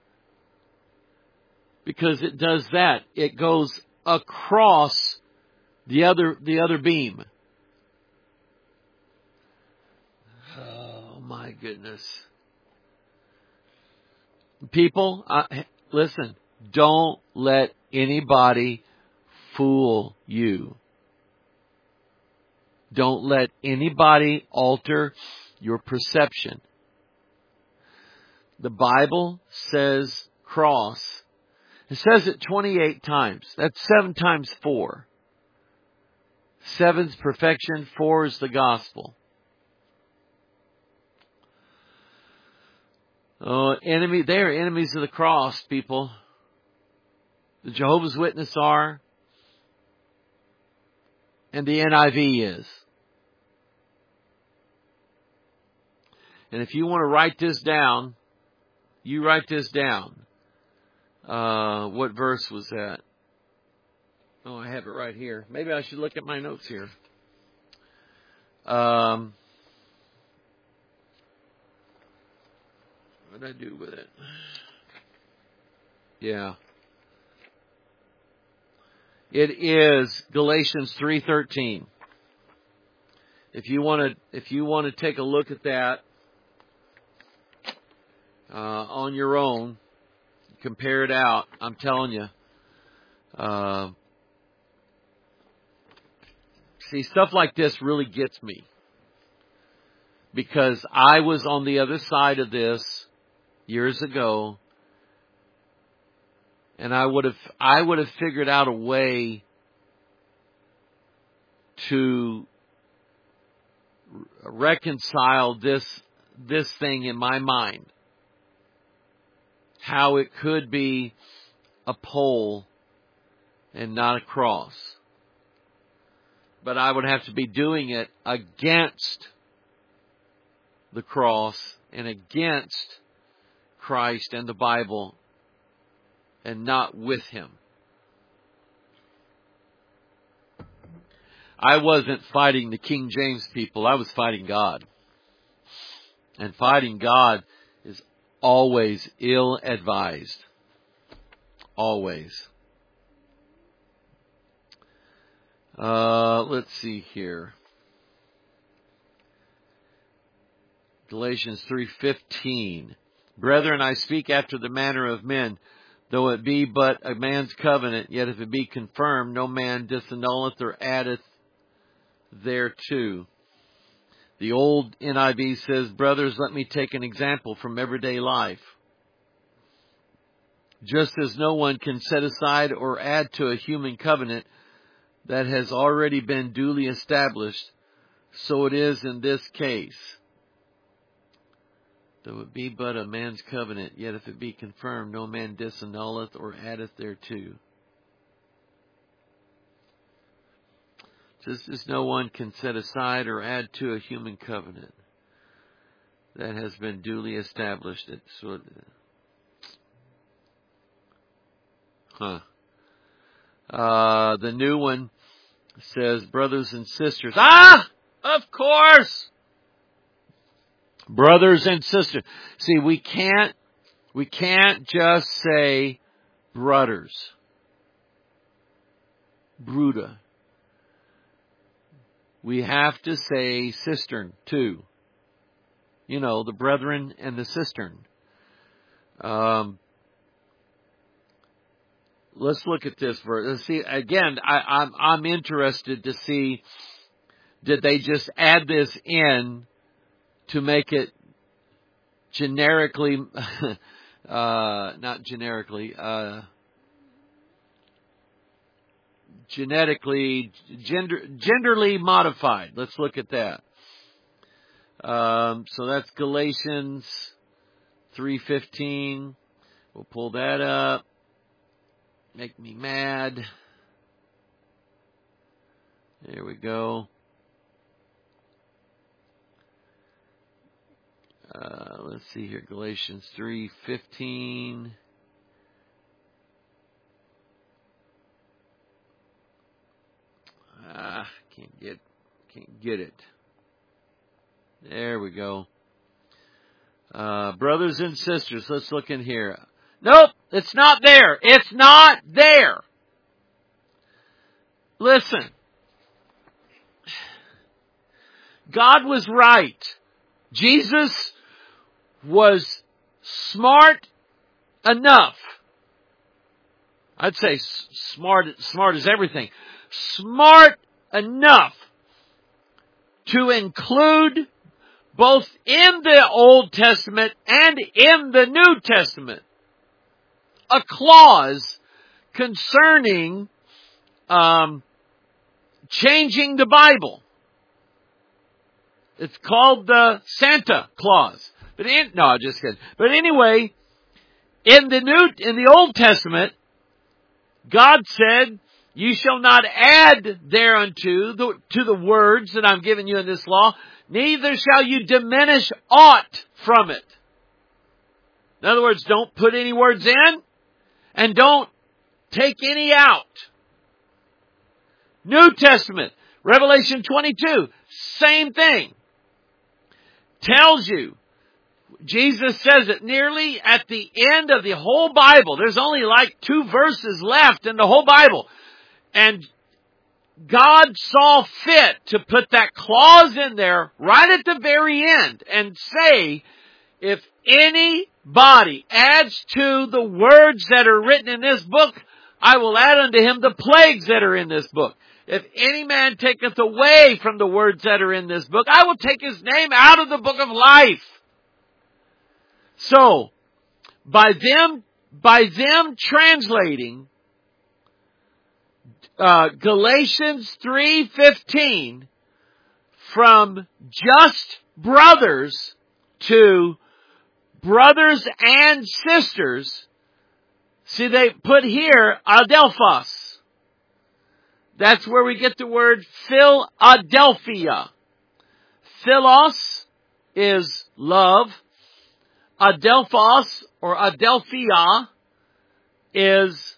because it does that. It goes across the other beam. Oh my goodness. People, listen, don't let anybody fool you. Don't let anybody alter your perception. The Bible says cross. It says it 28 times. That's 7 times 4. 7's perfection, 4 is the gospel. Oh, they are enemies of the cross, people. The Jehovah's Witnesses are. And the NIV is. And if you want to write this down, you write this down. What verse was that? Oh, I have it right here. Maybe I should look at my notes here. What did I do with it? Yeah. It is Galatians 3:13. If you want to take a look at that on your own, compare it out. I'm telling you. See, stuff like this really gets me. Because I was on the other side of this years ago, and I would have figured out a way to reconcile this thing in my mind. How it could be a pole and not a cross. But I would have to be doing it against the cross and against Christ and the Bible and not with Him. I wasn't fighting the King James people. I was fighting God. And fighting God is always ill-advised. Always. Let's see here. Galatians 3:15. Brethren, I speak after the manner of men. Though it be but a man's covenant, yet if it be confirmed, no man disannulleth or addeth thereto. The old NIV says, brothers, let me take an example from everyday life. Just as no one can set aside or add to a human covenant that has already been duly established, so it is in this case. Though it be but a man's covenant, yet if it be confirmed, no man disannulleth or addeth thereto. Just as no one can set aside or add to a human covenant that has been duly established. The new one says, brothers and sisters. Of course! Brothers and sisters. See, we can't just say brothers. Bruda. We have to say cistern too. You know, the brethren and the cistern. Let's look at this verse. Let's see, again, I'm interested to see, did they just add this in to make it generically, not generically, genetically, genderly modified. Let's look at that. So that's Galatians 3:15. We'll pull that up. Make me mad. There we go. Let's see here. Galatians 3:15. Can't get it. There we go. Brothers and sisters, let's look in here. Nope, it's not there. It's not there. Listen. God was right. Jesus was smart enough. I'd say smart as everything. Smart enough to include both in the Old Testament and in the New Testament a clause concerning changing the Bible. It's called the Santa Clause. No, just kidding. But anyway, in the Old Testament, God said, "You shall not add thereunto to the words that I'm giving you in this law, neither shall you diminish aught from it." In other words, don't put any words in and don't take any out. New Testament, Revelation 22, same thing. Tells you, Jesus says it nearly at the end of the whole Bible. There's only like 2 verses left in the whole Bible. And God saw fit to put that clause in there right at the very end and say, if anybody adds to the words that are written in this book, I will add unto him the plagues that are in this book. If any man taketh away from the words that are in this book, I will take his name out of the book of life. So, by them translating Galatians 3:15 from just brothers to brothers and sisters, see, they put here adelphos. That's where we get the word Philadelphia. Philos is love. Adelphos or Adelphia is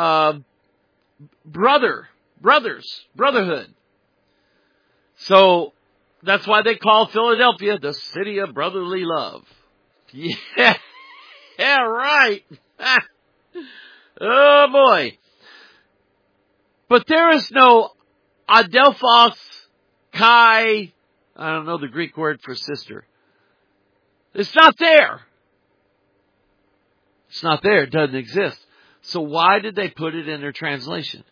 brotherhood. So that's why they call Philadelphia the city of brotherly love. Yeah, right. Oh boy. But there is no adelphos kai, I don't know the Greek word for sister. It's not there. It's not there. It doesn't exist. So why did they put it in their translation?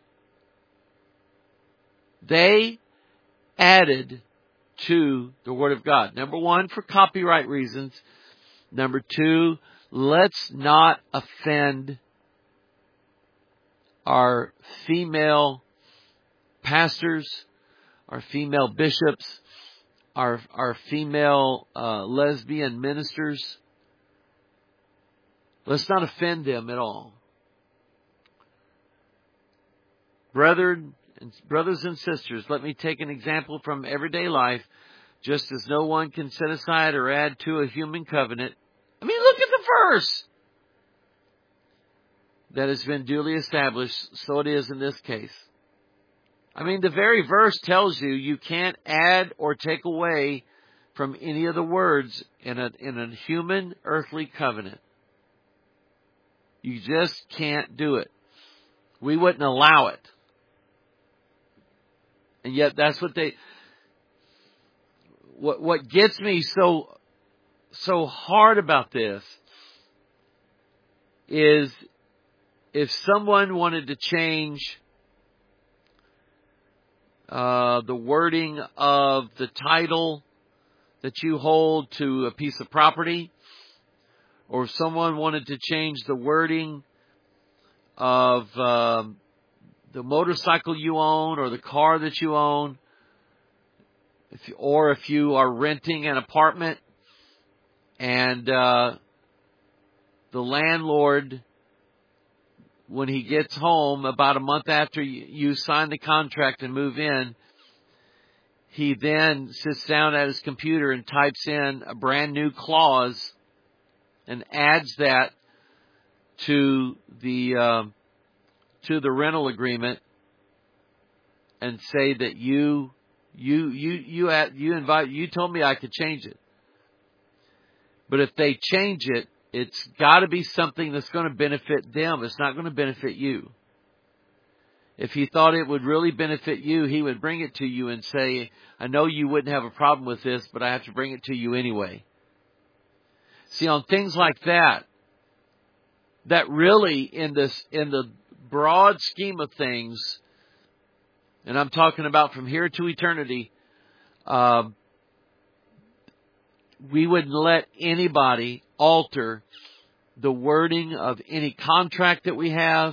They added to the Word of God. Number one, for copyright reasons. Number two, let's not offend our female pastors, our female bishops, our female lesbian ministers. Let's not offend them at all. Brothers and sisters, let me take an example from everyday life. Just as no one can set aside or add to a human covenant. I mean, look at the verse. That has been duly established, so it is in this case. I mean, the very verse tells you can't add or take away from any of the words in a human earthly covenant. You just can't do it. We wouldn't allow it. And yet that's what what gets me so hard about this is if someone wanted to change the wording of the title that you hold to a piece of property, or if someone wanted to change the wording of the motorcycle you own or the car that you own, if you are renting an apartment and the landlord, when he gets home about a month after you sign the contract and move in, he then sits down at his computer and types in a brand new clause and adds that to the rental agreement and say that you told me I could change it. But if they change it, it's got to be something that's going to benefit them. It's not going to benefit you. If he thought it would really benefit you, he would bring it to you and say, I know you wouldn't have a problem with this, but I have to bring it to you anyway. See, on things like that really in the broad scheme of things, and I'm talking about from here to eternity, we wouldn't let anybody alter the wording of any contract that we have,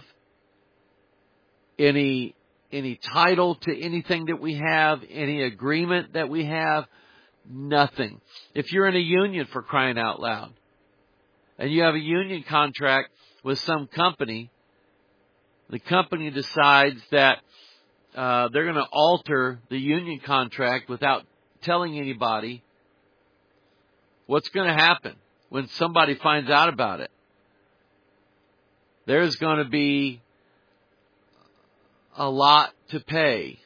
any title to anything that we have, any agreement that we have, nothing. If you're in a union, for crying out loud, and you have a union contract with some company, the company decides that they're going to alter the union contract without telling anybody, what's going to happen when somebody finds out about it? There's going to be a lot to pay.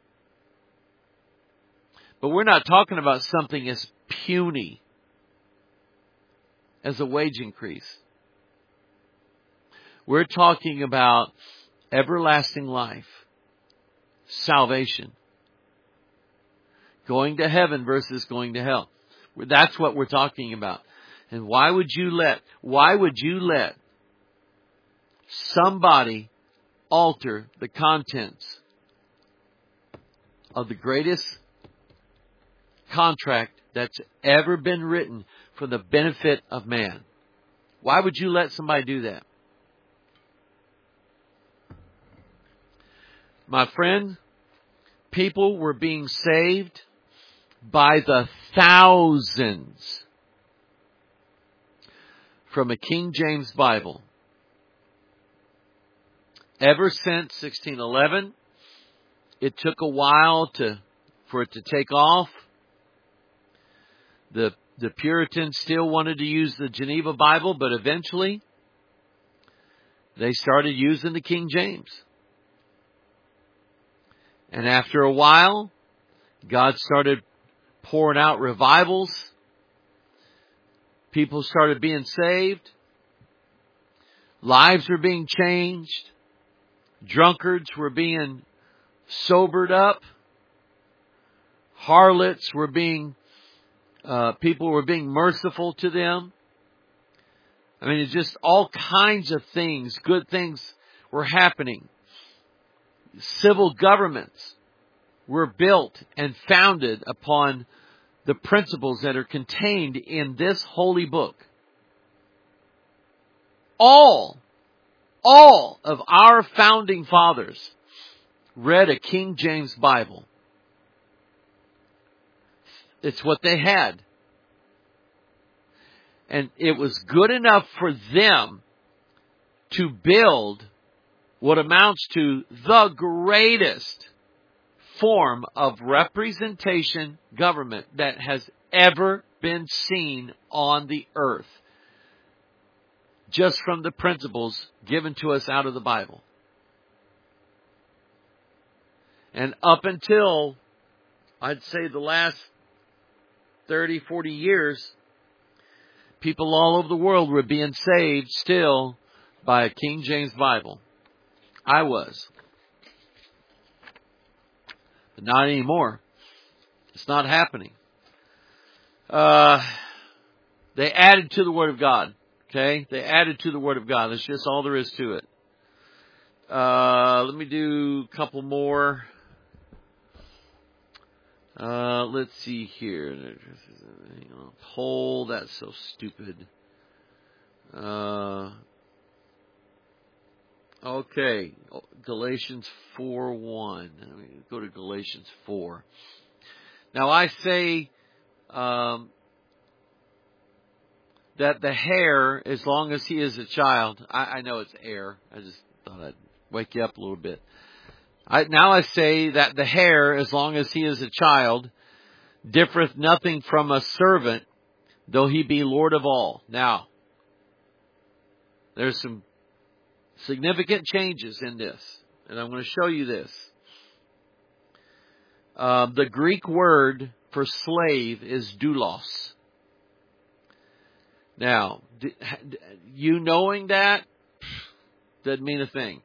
But we're not talking about something as puny as a wage increase. We're talking about everlasting life, salvation, going to heaven versus going to hell. That's what we're talking about. And why would you let somebody alter the contents of the greatest contract that's ever been written for the benefit of man? Why would you let somebody do that? My friend, people were being saved by the thousands from a King James Bible. Ever since 1611, it took a while for it to take off. The Puritans still wanted to use the Geneva Bible, but eventually they started using the King James. And after a while, God started pouring out revivals. People started being saved. Lives were being changed. Drunkards were being sobered up. Harlots were people were being merciful to them. I mean, it's just all kinds of things, good things were happening. Civil governments were built and founded upon the principles that are contained in this holy book. All of our founding fathers read a King James Bible. It's what they had. And it was good enough for them to build what amounts to the greatest form of representation government that has ever been seen on the earth. Just from the principles given to us out of the Bible. And up until, I'd say, the last 30, 40 years, people all over the world were being saved still by a King James Bible. I was. But not anymore. It's not happening. They added to the Word of God. Okay? They added to the Word of God. That's just all there is to it. Let me do a couple more. Let's see here. Poll, that's so stupid. Okay. Galatians 4:1. Let me go to Galatians 4. Now I say, that the heir, as long as he is a child, I know it's heir. I just thought I'd wake you up a little bit. Now I say that the heir, as long as he is a child, differeth nothing from a servant, though he be Lord of all. Now, there's some significant changes in this, and I'm going to show you this. The Greek word for slave is doulos. Now, you knowing that doesn't mean a thing.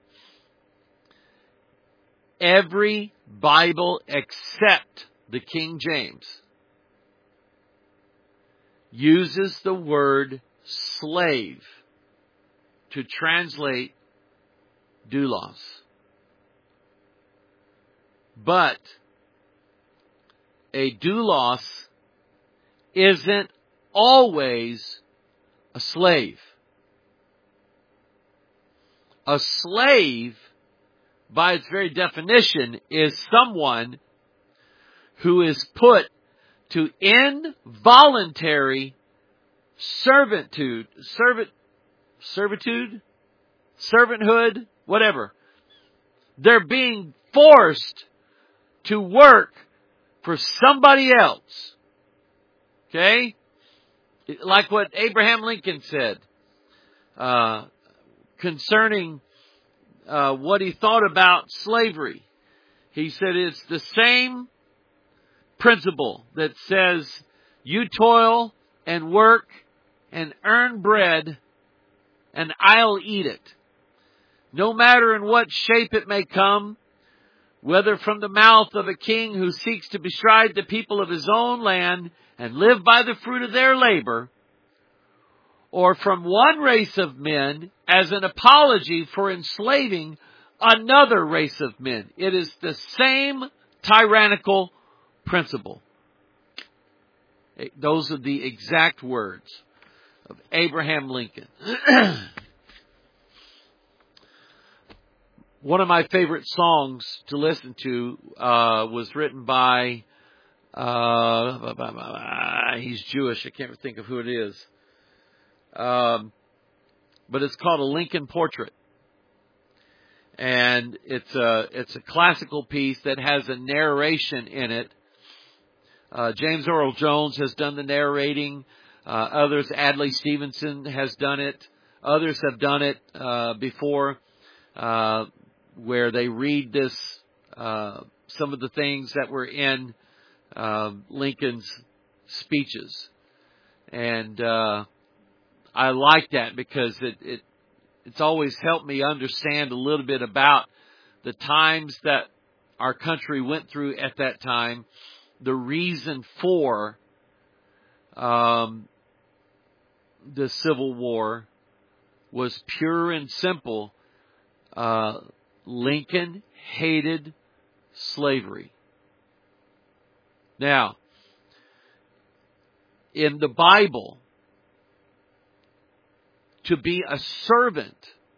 Every Bible except the King James uses the word slave to translate doulos. But a doulos isn't always a slave. A slave, by its very definition, is someone who is put to involuntary servitude, servanthood, whatever. They're being forced to work for somebody else. Okay? Like what Abraham Lincoln said concerning what he thought about slavery. He said it's the same principle that says you toil and work and earn bread and I'll eat it. No matter in what shape it may come, whether from the mouth of a king who seeks to bestride the people of his own land and live by the fruit of their labor, or from one race of men as an apology for enslaving another race of men. It is the same tyrannical principle. Those are the exact words of Abraham Lincoln. One of my favorite songs to listen to was written by, he's Jewish, I can't think of who it is. But it's called A Lincoln Portrait. And it's a classical piece that has a narration in it. James Earl Jones has done the narrating. Others, Adlai Stevenson has done it. Others have done it before, where they read this, some of the things that were in Lincoln's speeches. And I like that because it's always helped me understand a little bit about the times that our country went through at that time, the reason for the Civil War, was pure and simple. Lincoln hated slavery. Now, in the Bible, to be a servant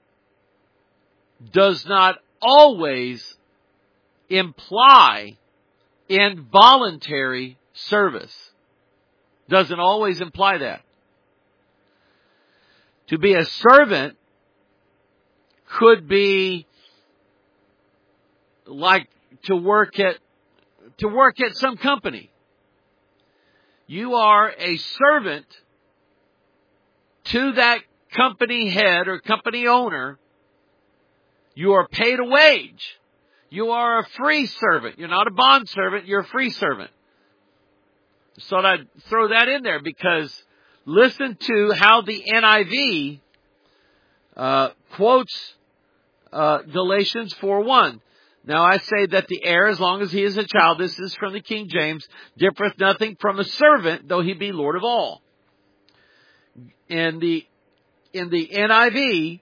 does not always imply involuntary service. Doesn't always imply that. To be a servant could be like to work at some company. You are a servant to that company head or company owner. You are paid a wage. You are a free servant. You're not a bond servant. You're a free servant. So I'd throw that in there because listen to how the NIV quotes Galatians 4:1. Now I say that the heir, as long as he is a child, this is from the King James, differeth nothing from a servant, though he be Lord of all. In the NIV,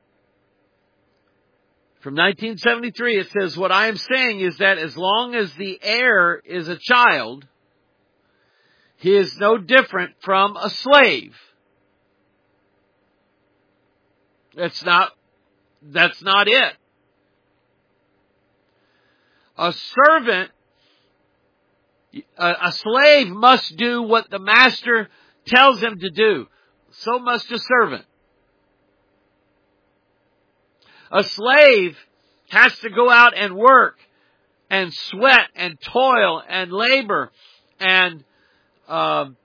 from 1973, it says, what I am saying is that as long as the heir is a child, he is no different from a slave. That's not it. A servant, a slave must do what the master tells him to do. So must a servant. A slave has to go out and work and sweat and toil and labor and, and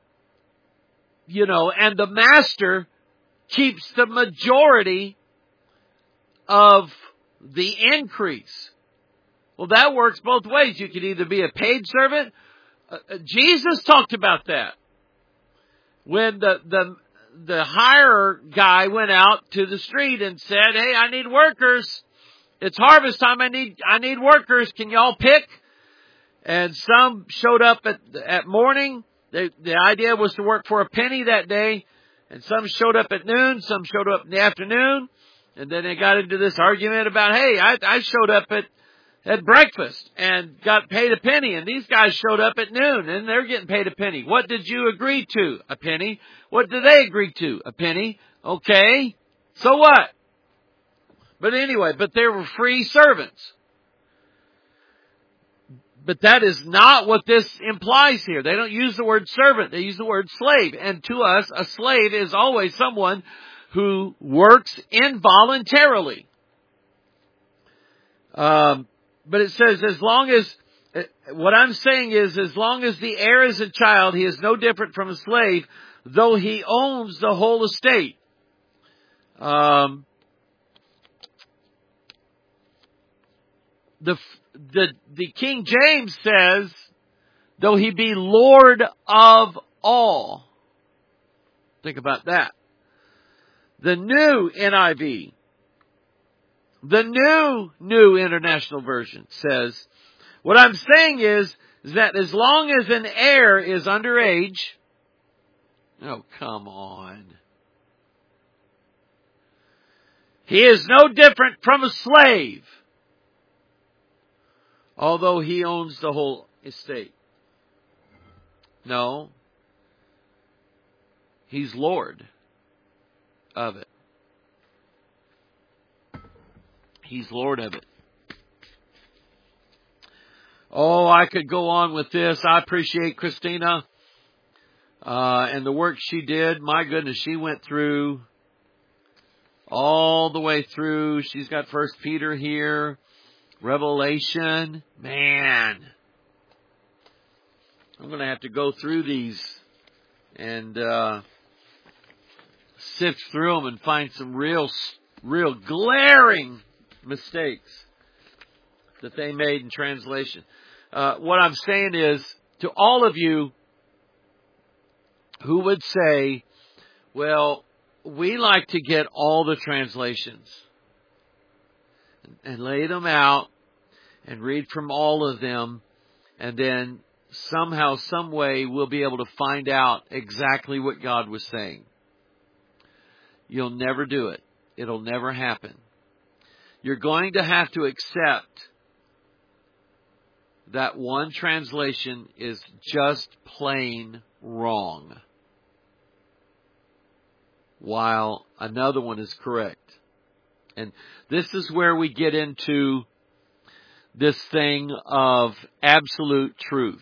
the master keeps the majority of the increase. Well, that works both ways. You can either be a paid servant. Jesus talked about that. When the hirer guy went out to the street and said, hey, I need workers. It's harvest time. I need workers. Can y'all pick? And some showed up at morning. The idea was to work for a penny that day. And some showed up at noon. Some showed up in the afternoon. And then they got into this argument about, hey, I showed up at breakfast and got paid a penny, and these guys showed up at noon and they're getting paid a penny. What did you agree to? A penny. What did they agree to? A penny. Okay. So what? But anyway, they were free servants. But that is not what this implies here. They don't use the word servant. They use the word slave. And to us, a slave is always someone who works involuntarily. But it says, what I'm saying is, as long as the heir is a child, he is no different from a slave, though he owns the whole estate. The King James says, though he be Lord of all. Think about that. The new NIV, the New International Version says, what I'm saying is that as long as an heir is underage, oh, come on. He is no different from a slave, although he owns the whole estate. No. He's Lord of it. He's Lord of it. Oh, I could go on with this. I appreciate Christina and the work she did. My goodness, she went through all the way through. She's got 1 Peter here, Revelation. Man, I'm going to have to go through these and sift through them and find some real glaring mistakes that they made in translation. What I'm saying is, to all of you who would say, well, we like to get all the translations and lay them out and read from all of them, and then somehow, some way, we'll be able to find out exactly what God was saying. You'll never do it. It'll never happen. You're going to have to accept that one translation is just plain wrong, while another one is correct. And this is where we get into this thing of absolute truth.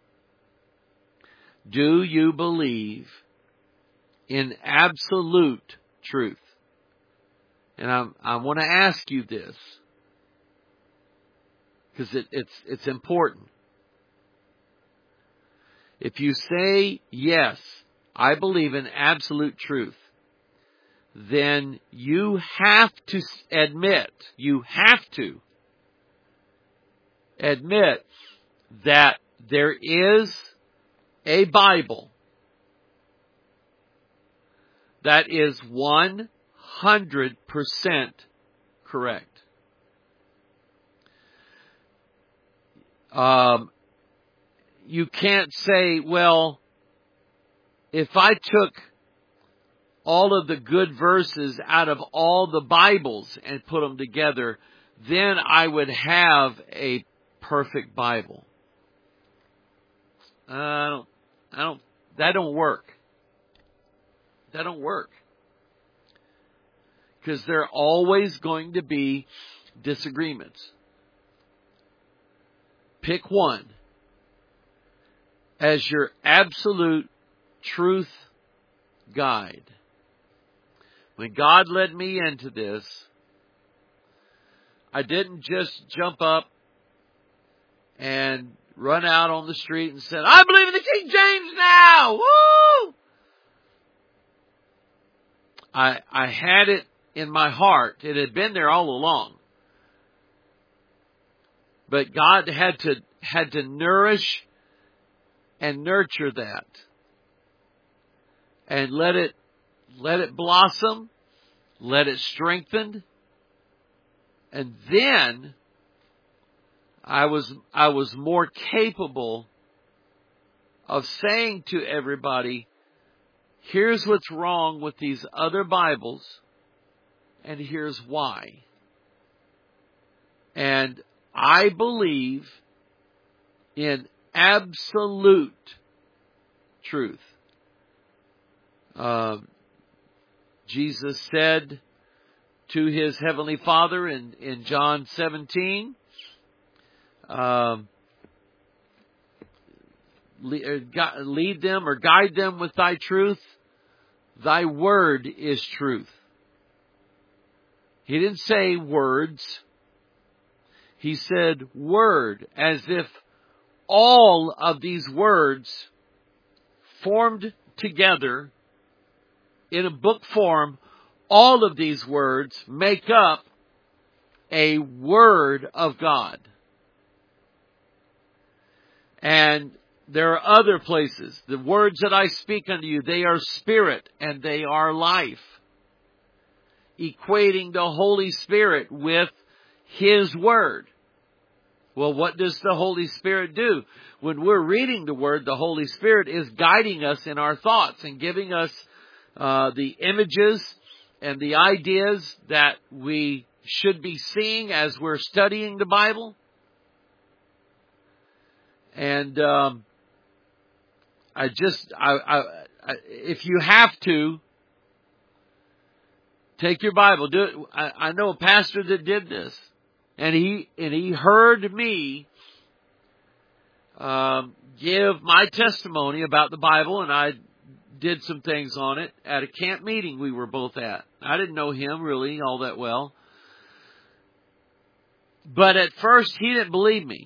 Do you believe in absolute truth? And I want to ask you this, because it's important. If you say, yes, I believe in absolute truth, then you have to admit that there is a Bible that is 100% correct. You can't say, well, if I took all of the good verses out of all the Bibles and put them together, then I would have a perfect Bible. That don't work. That don't work. Because there are always going to be disagreements. Pick one as your absolute truth guide. When God led me into this, I didn't just jump up and run out on the street and said, I believe in the King James now! Woo! I had it in my heart. It had been there all along. But God had to nourish and nurture that. And let it blossom, let it strengthen. And then I was more capable of saying to everybody, here's what's wrong with these other Bibles, and here's why. And I believe in absolute truth. Jesus said to his heavenly Father in John 17, lead them or guide them with thy truth. Thy word is truth. He didn't say words. He said word, as if all of these words formed together in a book form, all of these words make up a word of God. And there are other places. The words that I speak unto you, they are spirit and they are life. Equating the Holy Spirit with His Word. Well, what does the Holy Spirit do? When we're reading the Word, the Holy Spirit is guiding us in our thoughts and giving us the images and the ideas that we should be seeing as we're studying the Bible. And if you have to, take your Bible. Do it. I know a pastor that did this, and he heard me give my testimony about the Bible, and I did some things on it at a camp meeting we were both at. I didn't know him really all that well, but at first he didn't believe me,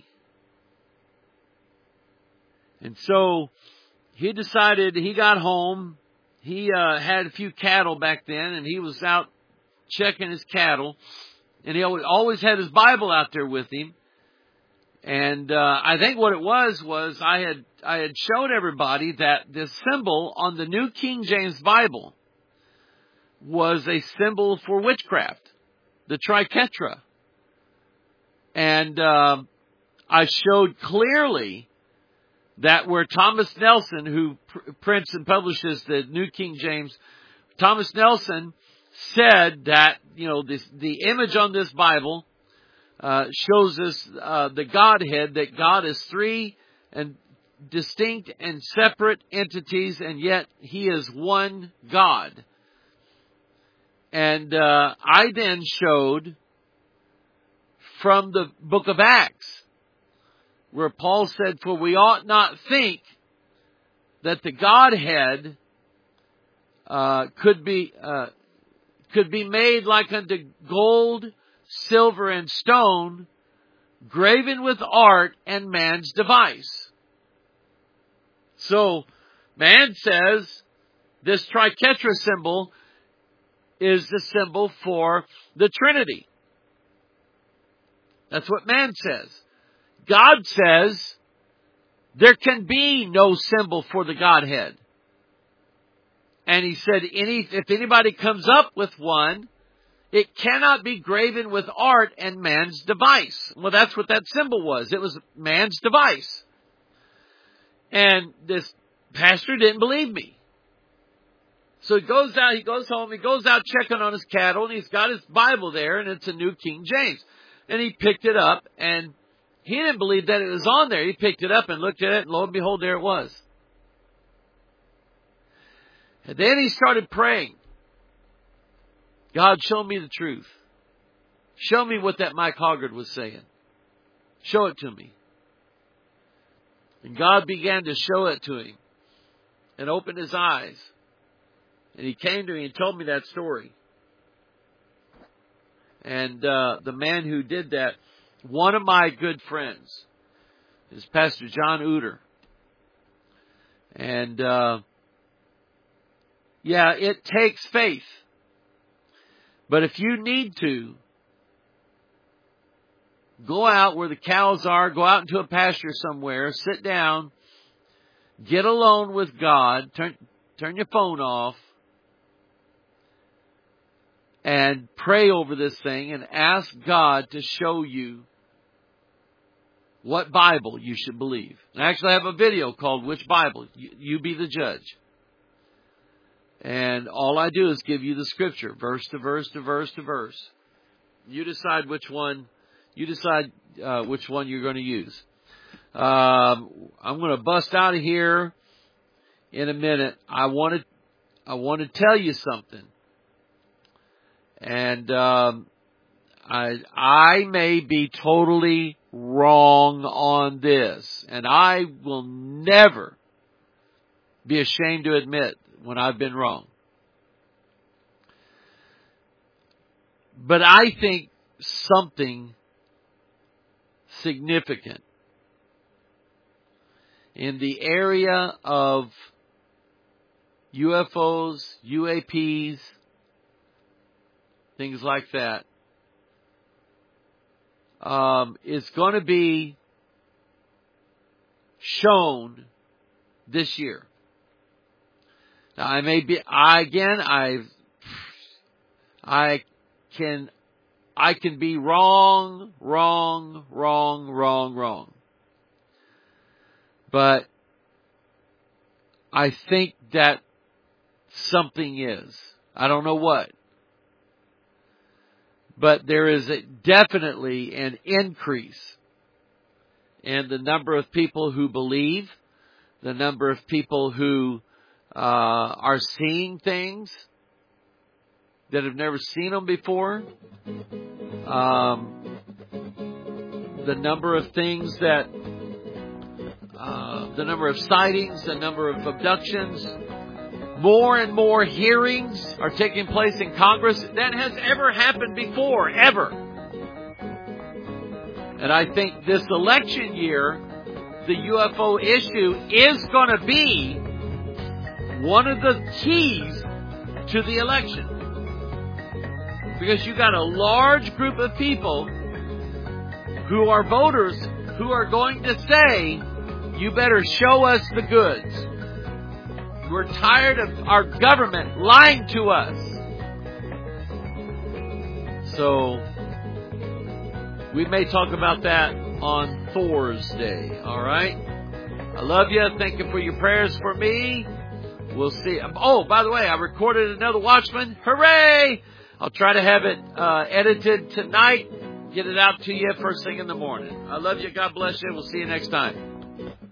and so he decided. He got home. He had a few cattle back then, and he was out checking his cattle, and he always had his Bible out there with him. And I think what it was I had showed everybody that this symbol on the New King James Bible was a symbol for witchcraft, the triquetra. And I showed clearly that where Thomas Nelson, who prints and publishes the New King James, Thomas Nelson said that, the image on this Bible shows us the Godhead, that God is three and distinct and separate entities, and yet He is one God. And I then showed from the book of Acts, where Paul said, "For we ought not think that the Godhead could be made like unto gold, silver, and stone, graven with art and man's device." So, man says this triquetra symbol is the symbol for the Trinity. That's what man says. God says there can be no symbol for the Godhead. And He said, if anybody comes up with one, it cannot be graven with art and man's device. Well, that's what that symbol was. It was man's device. And this pastor didn't believe me. So he goes home, he goes out checking on his cattle, and he's got his Bible there, and it's a New King James. And he picked it up, and he didn't believe that it was on there. He picked it up and looked at it, and lo and behold, there it was. And then he started praying. God, show me the truth. Show me what that Mike Hoggard was saying. Show it to me. And God began to show it to him and opened his eyes. And he came to me and told me that story. And the man who did that, one of my good friends, is Pastor John Uter. And it takes faith. But if you need to, go out where the cows are, go out into a pasture somewhere, sit down, get alone with God, turn your phone off, and pray over this thing and ask God to show you what Bible you should believe. And I actually have a video called Which Bible? You Be the Judge. And all I do is give you the scripture, verse to verse to verse to verse. You decide which one you're going to use. I'm going to bust out of here in a minute. I want to tell you something. And I may be totally wrong on this, and I will never be ashamed to admit when I've been wrong. But I think something significant in the area of UFOs, UAPs, things like that, is going to be shown this year. Now, I can be wrong. But I think that something is. I don't know what. But there is definitely an increase in the number of people who believe, the number of people who are seeing things that have never seen them before, the number of things that, the number of sightings, the number of abductions. More and more hearings are taking place in Congress than has ever happened before, ever. And I think this election year, the UFO issue is going to be one of the keys to the election. Because you've got a large group of people who are voters who are going to say, you better show us the goods. We're tired of our government lying to us. So, we may talk about that on Thursday. All right? I love you. Thank you for your prayers for me. we'll see. Oh, by the way, I recorded another Watchman. Hooray! I'll try to have it edited tonight. Get it out to you first thing in the morning. I love you. God bless you. We'll see you next time.